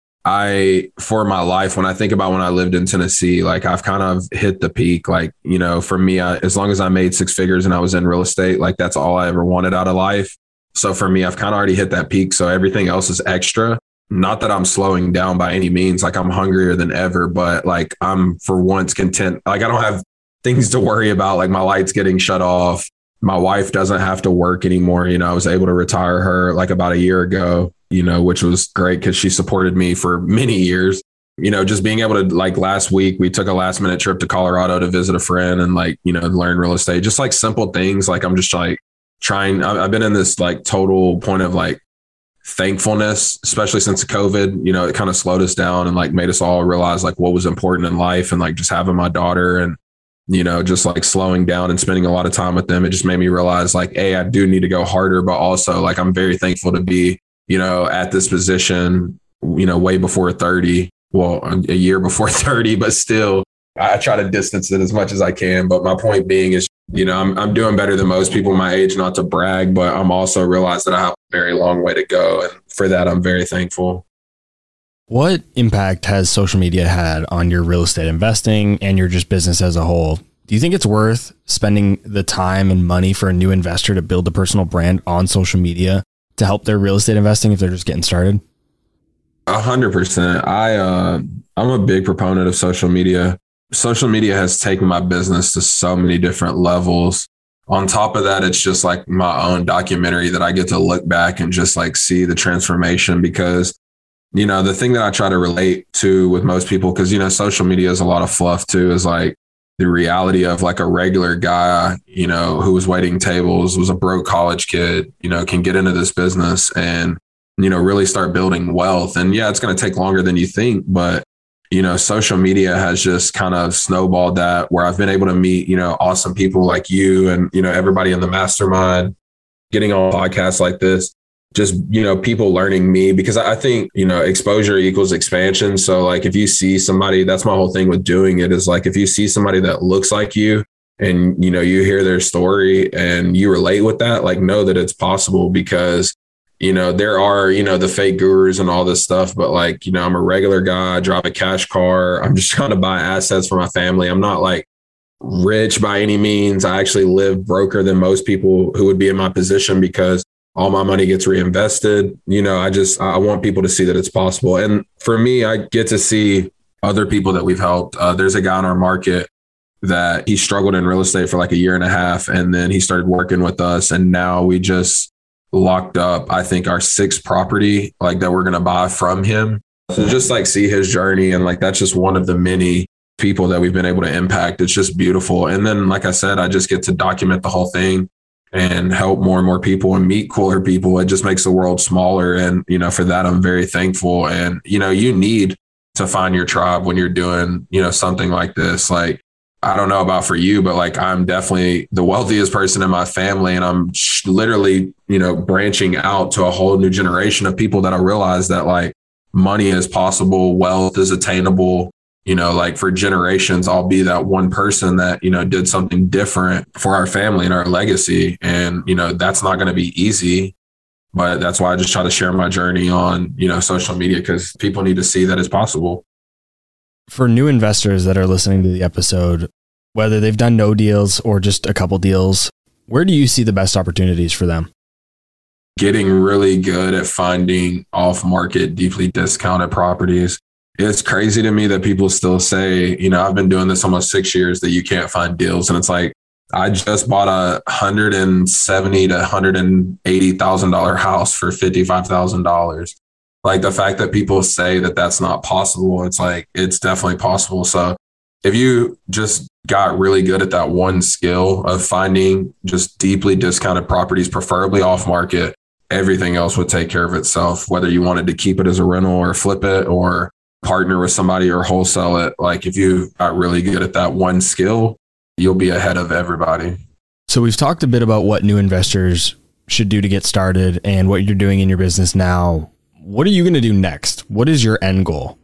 I, for my life, when I think about when I lived in Tennessee, like I've kind of hit the peak. Like, you know, for me, I, as long as I made six figures and I was in real estate, like that's all I ever wanted out of life. So for me, I've kind of already hit that peak. So everything else is extra. Not that I'm slowing down by any means. Like I'm hungrier than ever, but like I'm for once content. Like I don't have things to worry about. Like my lights getting shut off. My wife doesn't have to work anymore. You know, I was able to retire her like about a year ago, you know, which was great because she supported me for many years. You know, just being able to, like last week, we took a last minute trip to Colorado to visit a friend and like, you know, learn real estate, just like simple things. Like I'm just like trying, I've been in this like total point of like thankfulness, especially since COVID, you know, it kind of slowed us down and like made us all realize like what was important in life and like just having my daughter and, you know, just like slowing down and spending a lot of time with them. It just made me realize like, hey, I do need to go harder, but also like, I'm very thankful to be, you know, at this position, you know, way before thirty, well, a year before thirty, but still I try to distance it as much as I can. But my point being is, you know, I'm, I'm doing better than most people my age, not to brag, but I'm also realized that I have a very long way to go. And for that, I'm very thankful. What impact has social media had on your real estate investing and your just business as a whole? Do you think it's worth spending the time and money for a new investor to build a personal brand on social media to help their real estate investing if they're just getting started? A hundred percent. I, uh, I'm a big proponent of social media. Social media has taken my business to so many different levels. On top of that, it's just like my own documentary that I get to look back and just like see the transformation because, you know, the thing that I try to relate to with most people, because, you know, social media is a lot of fluff too, is like the reality of like a regular guy, you know, who was waiting tables, was a broke college kid, you know, can get into this business and, you know, really start building wealth. And yeah, it's going to take longer than you think, but, you know, social media has just kind of snowballed that where I've been able to meet, you know, awesome people like you and, you know, everybody in the mastermind, getting on podcasts like this. Just, you know, people learning me because I think, you know, exposure equals expansion. So like if you see somebody, that's my whole thing with doing it is like if you see somebody that looks like you and, you know, you hear their story and you relate with that, like know that it's possible because, you know, there are, you know, the fake gurus and all this stuff. But like, you know, I'm a regular guy, I drive a cash car. I'm just trying to buy assets for my family. I'm not like rich by any means. I actually live broker than most people who would be in my position because all my money gets reinvested. You know, I just, I want people to see that it's possible. And for me, I get to see other people that we've helped. Uh, there's a guy in our market that he struggled in real estate for like a year and a half. And then he started working with us. And now we just locked up, I think, our sixth property, like that we're going to buy from him. So just like see his journey. And like, that's just one of the many people that we've been able to impact. It's just beautiful. And then, like I said, I just get to document the whole thing and help more and more people and meet cooler people. It just makes the world smaller. And, you know, for that, I'm very thankful. And, you know, you need to find your tribe when you're doing, you know, something like this. Like, I don't know about for you, but like, I'm definitely the wealthiest person in my family. And I'm literally, you know, branching out to a whole new generation of people that I realize that like money is possible, wealth is attainable. You know, like for generations, I'll be that one person that, you know, did something different for our family and our legacy. And, you know, that's not going to be easy, But that's why I just try to share my journey on, you know, social media, because people need to see that it's possible. For new investors that are listening to the episode, whether they've done no deals or just a couple deals, where do you see the best opportunities for them? Getting really good at finding off-market, deeply discounted properties. It's crazy to me that people still say, you know, I've been doing this almost six years that you can't find deals. And it's like, I just bought a one hundred seventy thousand to one hundred eighty thousand dollars house for fifty-five thousand dollars. Like the fact that people say that that's not possible, it's like, it's definitely possible. So if you just got really good at that one skill of finding just deeply discounted properties, preferably off market, everything else would take care of itself, whether you wanted to keep it as a rental or flip it or partner with somebody or wholesale it. Like if you got really good at that one skill, you'll be ahead of everybody. So we've talked a bit about what new investors should do to get started and what you're doing in your business now. What are you going to do next? What is your end goal?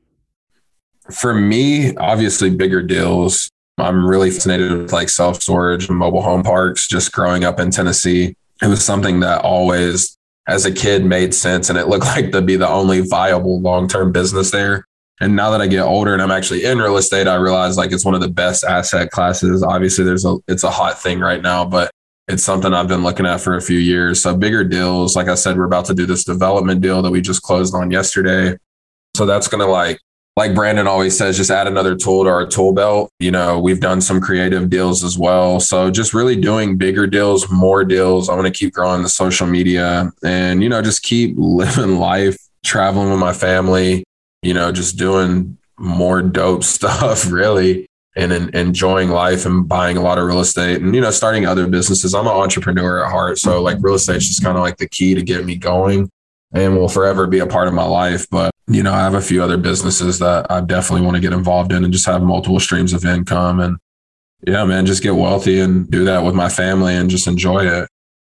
For me, obviously bigger deals. I'm really fascinated with like self-storage and mobile home parks. Just growing up in Tennessee, it was something that always, as a kid, made sense. And it looked like to be the only viable long-term business there. And now that I get older and I'm actually in real estate, I realize like it's one of the best asset classes. Obviously, there's a it's a hot thing right now, but it's something I've been looking at for a few years. So bigger deals, like I said, we're about to do this development deal that we just closed on yesterday. So that's going to like, like Brandon always says, just add another tool to our tool belt. You know, we've done some creative deals as well. So just really doing bigger deals, more deals. I want to keep growing the social media and, you know, just keep living life, traveling with my family, you know, just doing more dope stuff really, and, and enjoying life and buying a lot of real estate and, you know, starting other businesses. I'm an entrepreneur at heart. So like real estate is just kind of like the key to get me going and will forever be a part of my life. But, you know, I have a few other businesses that I definitely want to get involved in and just have multiple streams of income. And yeah, man, just get wealthy and do that with my family and just enjoy it.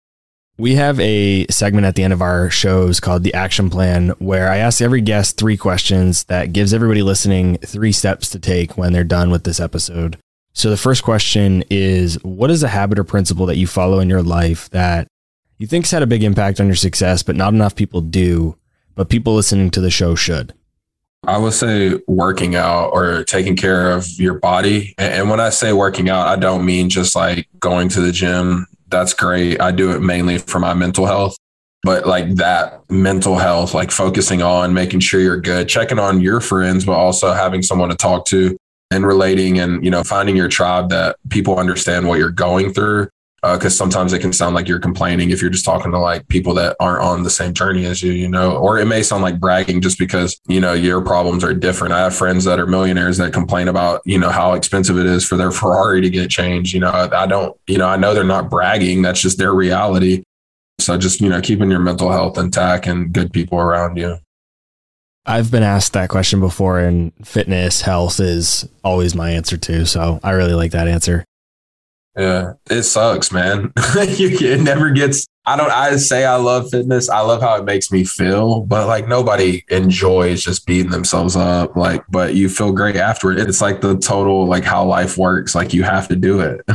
We have a segment at the end of our shows called The Action Plan, where I ask every guest three questions that gives everybody listening three steps to take when they're done with this episode. So the first question is, what is a habit or principle that you follow in your life that you think's had a big impact on your success, but not enough people do, but people listening to the show should? I would say working out or taking care of your body. And when I say working out, I don't mean just like going to the gym. That's great. I do it mainly for my mental health, but like that mental health, like focusing on making sure you're good, checking on your friends, but also having someone to talk to and relating and, you know, finding your tribe that people understand what you're going through. Uh, Cause sometimes it can sound like you're complaining if you're just talking to like people that aren't on the same journey as you, you know, or it may sound like bragging just because, you know, your problems are different. I have friends that are millionaires that complain about, you know, how expensive it is for their Ferrari to get changed. You know, I don't, you know, I know they're not bragging. That's just their reality. So just, you know, keeping your mental health intact and good people around you. I've been asked that question before, and fitness, health is always my answer too. So I really like that answer. Yeah, it sucks, man. you, it never gets, I don't, I say I love fitness. I love how it makes me feel, but like nobody enjoys just beating themselves up. Like, but you feel great afterward. It's like the total, like how life works. Like you have to do it.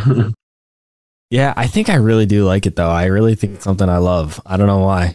Yeah, I think I really do like it though. I really think it's something I love. I don't know why.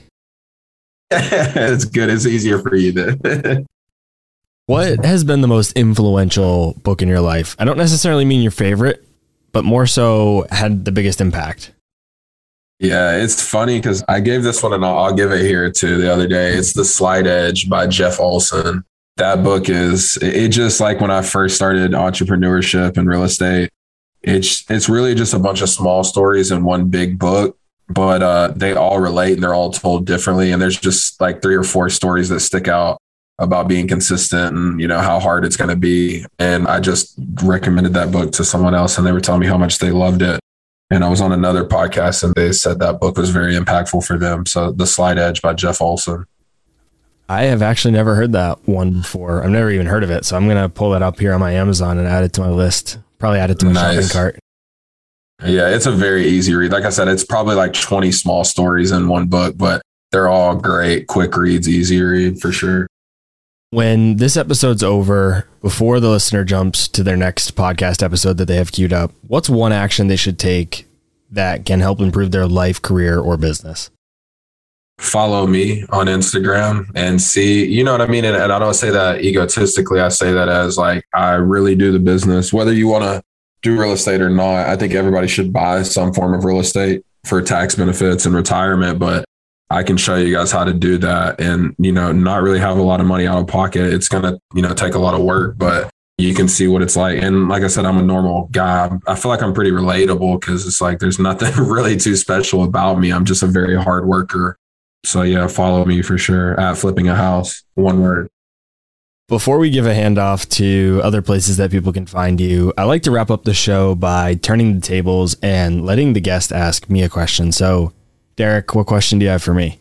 It's good. It's easier for you then. What has been the most influential book in your life? I don't necessarily mean your favorite, but more so had the biggest impact. Yeah, it's funny because I gave this one and I'll, I'll give it here too the other day. It's The Slight Edge by Jeff Olson. That book is, it just like when I first started entrepreneurship and real estate, it's, it's really just a bunch of small stories in one big book, but uh, they all relate and they're all told differently. And there's just like three or four stories that stick out about being consistent and, you know, how hard it's going to be. And I just recommended that book to someone else and they were telling me how much they loved it. And I was on another podcast and they said that book was very impactful for them. So The Slight Edge by Jeff Olson. I have actually never heard that one before. I've never even heard of it. So I'm going to pull that up here on my Amazon and add it to my list. Probably add it to my nice. shopping cart. Yeah, it's a very easy read. Like I said, it's probably like twenty small stories in one book, but they're all great, quick reads, easy read for sure. When this episode's over, before the listener jumps to their next podcast episode that they have queued up, what's one action they should take that can help improve their life, career, or business? follow me on Instagram and see, you know what I mean? And, and I don't say that egotistically. I say that as like, I really do the business, whether you want to do real estate or not. I think everybody should buy some form of real estate for tax benefits and retirement, but I can show you guys how to do that and, you know, not really have a lot of money out of pocket. It's going to, you know, take a lot of work, but you can see what it's like. And like I said, I'm a normal guy. I feel like I'm pretty relatable because it's like, there's nothing really too special about me. I'm just a very hard worker. So yeah, follow me for sure at Flipping a House, one word. Before we give a handoff to other places that people can find you, I like to wrap up the show by turning the tables and letting the guest ask me a question. So Derek, what question do you have for me?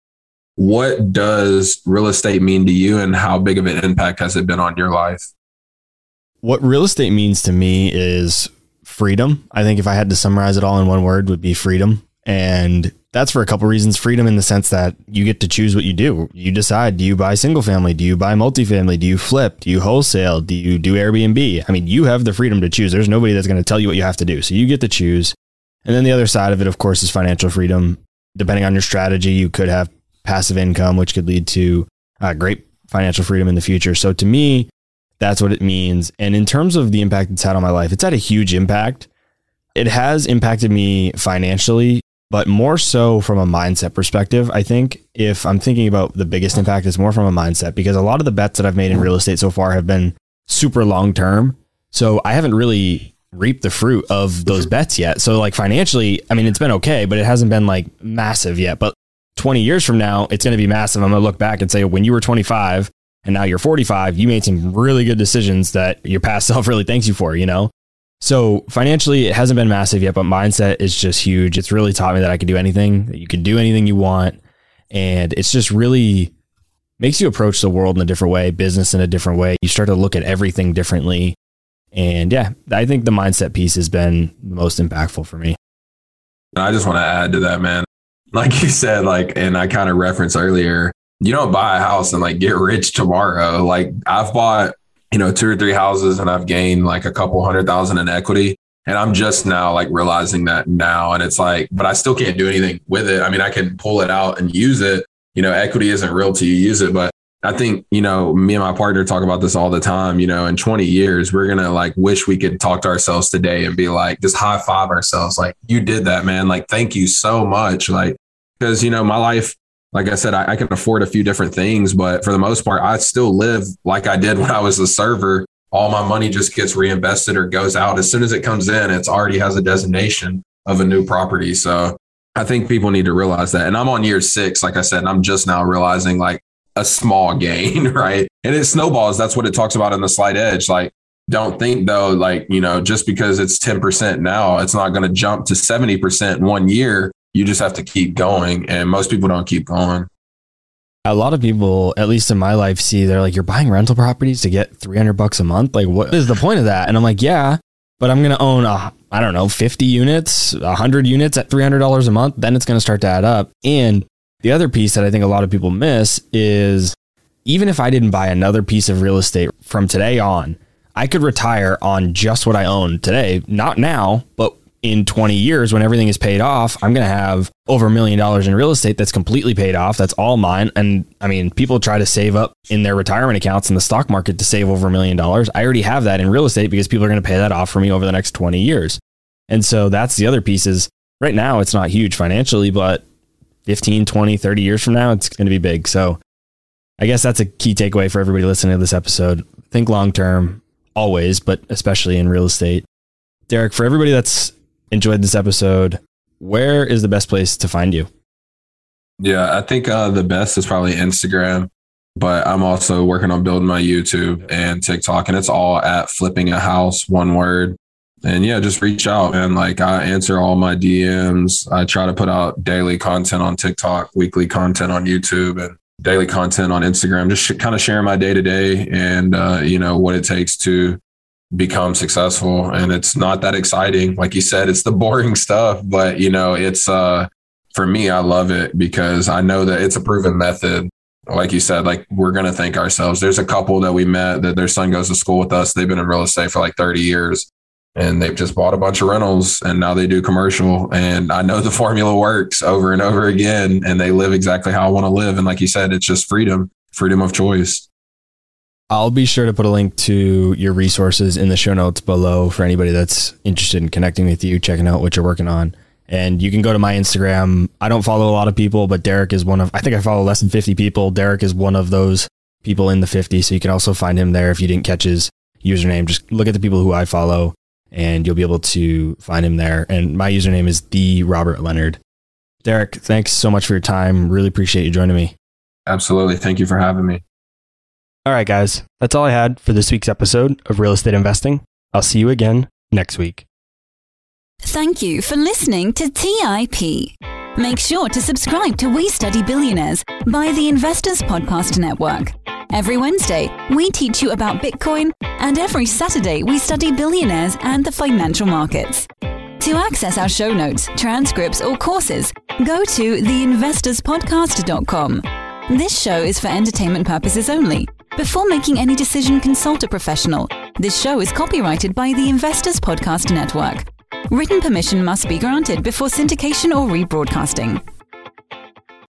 What does real estate mean to you and how big of an impact has it been on your life? What real estate means to me is freedom. I think if I had to summarize it all in one word, would be freedom. And that's for a couple of reasons. Freedom in the sense that you get to choose what you do. You decide, do you buy single family? Do you buy multifamily? Do you flip? Do you wholesale? Do you do Airbnb? I mean, you have the freedom to choose. There's nobody that's going to tell you what you have to do. So you get to choose. And then the other side of it, of course, is financial freedom. Depending on your strategy, you could have passive income, which could lead to uh, great financial freedom in the future. So to me, that's what it means. And in terms of the impact it's had on my life, it's had a huge impact. It has impacted me financially, but more so from a mindset perspective. I think if I'm thinking about the biggest impact, it's more from a mindset, because a lot of the bets that I've made in real estate so far have been super long term. So I haven't really reaped the fruit of those bets yet. So like financially, I mean, it's been okay, but it hasn't been like massive yet. But twenty years from now, it's going to be massive. I'm going to look back and say, when you were twenty-five and now you're forty-five, you made some really good decisions that your past self really thanks you for, you know? So financially, it hasn't been massive yet, but mindset is just huge. It's really taught me that I can do anything, that you can do anything you want. And it's just really makes you approach the world in a different way, business in a different way. You start to look at everything differently. And yeah, I think the mindset piece has been the most impactful for me. I just want to add to that, man. Like you said, like, and I kind of referenced earlier, you don't buy a house and like get rich tomorrow. Like I've bought, you know, two or three houses and I've gained like a couple hundred thousand in equity. And I'm just now like realizing that now. And it's like, but I still can't do anything with it. I mean, I can pull it out and use it. You know, equity isn't real till you use it. But I think, you know, me and my partner talk about this all the time. You know, in twenty years, we're going to like wish we could talk to ourselves today and be like, just high five ourselves. Like, you did that, man. Like, thank you so much. Like, because, you know, my life, like I said, I, I can afford a few different things, but for the most part, I still live like I did when I was a server. All my money just gets reinvested or goes out. As soon as it comes in, it's already has a designation of a new property. So I think people need to realize that. And I'm on year six, like I said, and I'm just now realizing like a small gain, right? And it snowballs. That's what it talks about in the Slight Edge. Like, don't think though, like, you know, just because it's ten percent now, it's not going to jump to seventy percent in one year. You just have to keep going. And most people don't keep going. A lot of people, at least in my life, see they're like, you're buying rental properties to get three hundred bucks a month. Like, what is the point of that? And I'm like, yeah, but I'm going to own, a, I don't know, fifty units, one hundred units at three hundred dollars a month. Then it's going to start to add up. And the other piece that I think a lot of people miss is, even if I didn't buy another piece of real estate from today on, I could retire on just what I own today. Not now, but in twenty years, when everything is paid off, I'm going to have over a million dollars in real estate that's completely paid off. That's all mine. And I mean, people try to save up in their retirement accounts in the stock market to save over a million dollars. I already have that in real estate because people are going to pay that off for me over the next twenty years. And so that's the other piece is, right now, it's not huge financially, but fifteen, twenty, thirty years from now, it's going to be big. So I guess that's a key takeaway for everybody listening to this episode. Think long-term always, but especially in real estate. Derek, for everybody that's enjoyed this episode, where is the best place to find you? Yeah, I think uh, the best is probably Instagram, but I'm also working on building my YouTube and TikTok, and it's all at Flipping a House, one word. And yeah, just reach out, and like I answer all my D Ms. I try to put out daily content on TikTok, weekly content on YouTube, and daily content on Instagram, just sh- kind of sharing my day to day and, uh, you know, what it takes to become successful. And it's not that exciting. Like you said, it's the boring stuff, but you know, it's, uh, for me, I love it because I know that it's a proven method. Like you said, like we're going to thank ourselves. There's a couple that we met that their son goes to school with us. They've been in real estate for like thirty years. and they've just bought a bunch of rentals and now they do commercial. And I know the formula works over and over again, and they live exactly how I want to live. And like you said, it's just freedom, freedom of choice. I'll be sure to put a link to your resources in the show notes below for anybody that's interested in connecting with you, checking out what you're working on. And you can go to my Instagram. I don't follow a lot of people, but Derek is one of, I think I follow less than fifty people. Derek is one of those people in the fifty. So you can also find him there if you didn't catch his username. Just look at the people who I follow and you'll be able to find him there. And my username is the Robert Leonard. Derek, thanks so much for your time. Really appreciate you joining me. Absolutely. Thank you for having me. All right, guys, that's all I had for this week's episode of Real Estate Investing. I'll see you again next week. Thank you for listening to T I P. Make sure to subscribe to We Study Billionaires by the Investors Podcast Network. Every Wednesday, we teach you about Bitcoin, and every Saturday, we study billionaires and the financial markets. To access our show notes, transcripts, or courses, go to the investors podcast dot com. This show is for entertainment purposes only. Before making any decision, consult a professional. This show is copyrighted by the Investors Podcast Network. Written permission must be granted before syndication or rebroadcasting.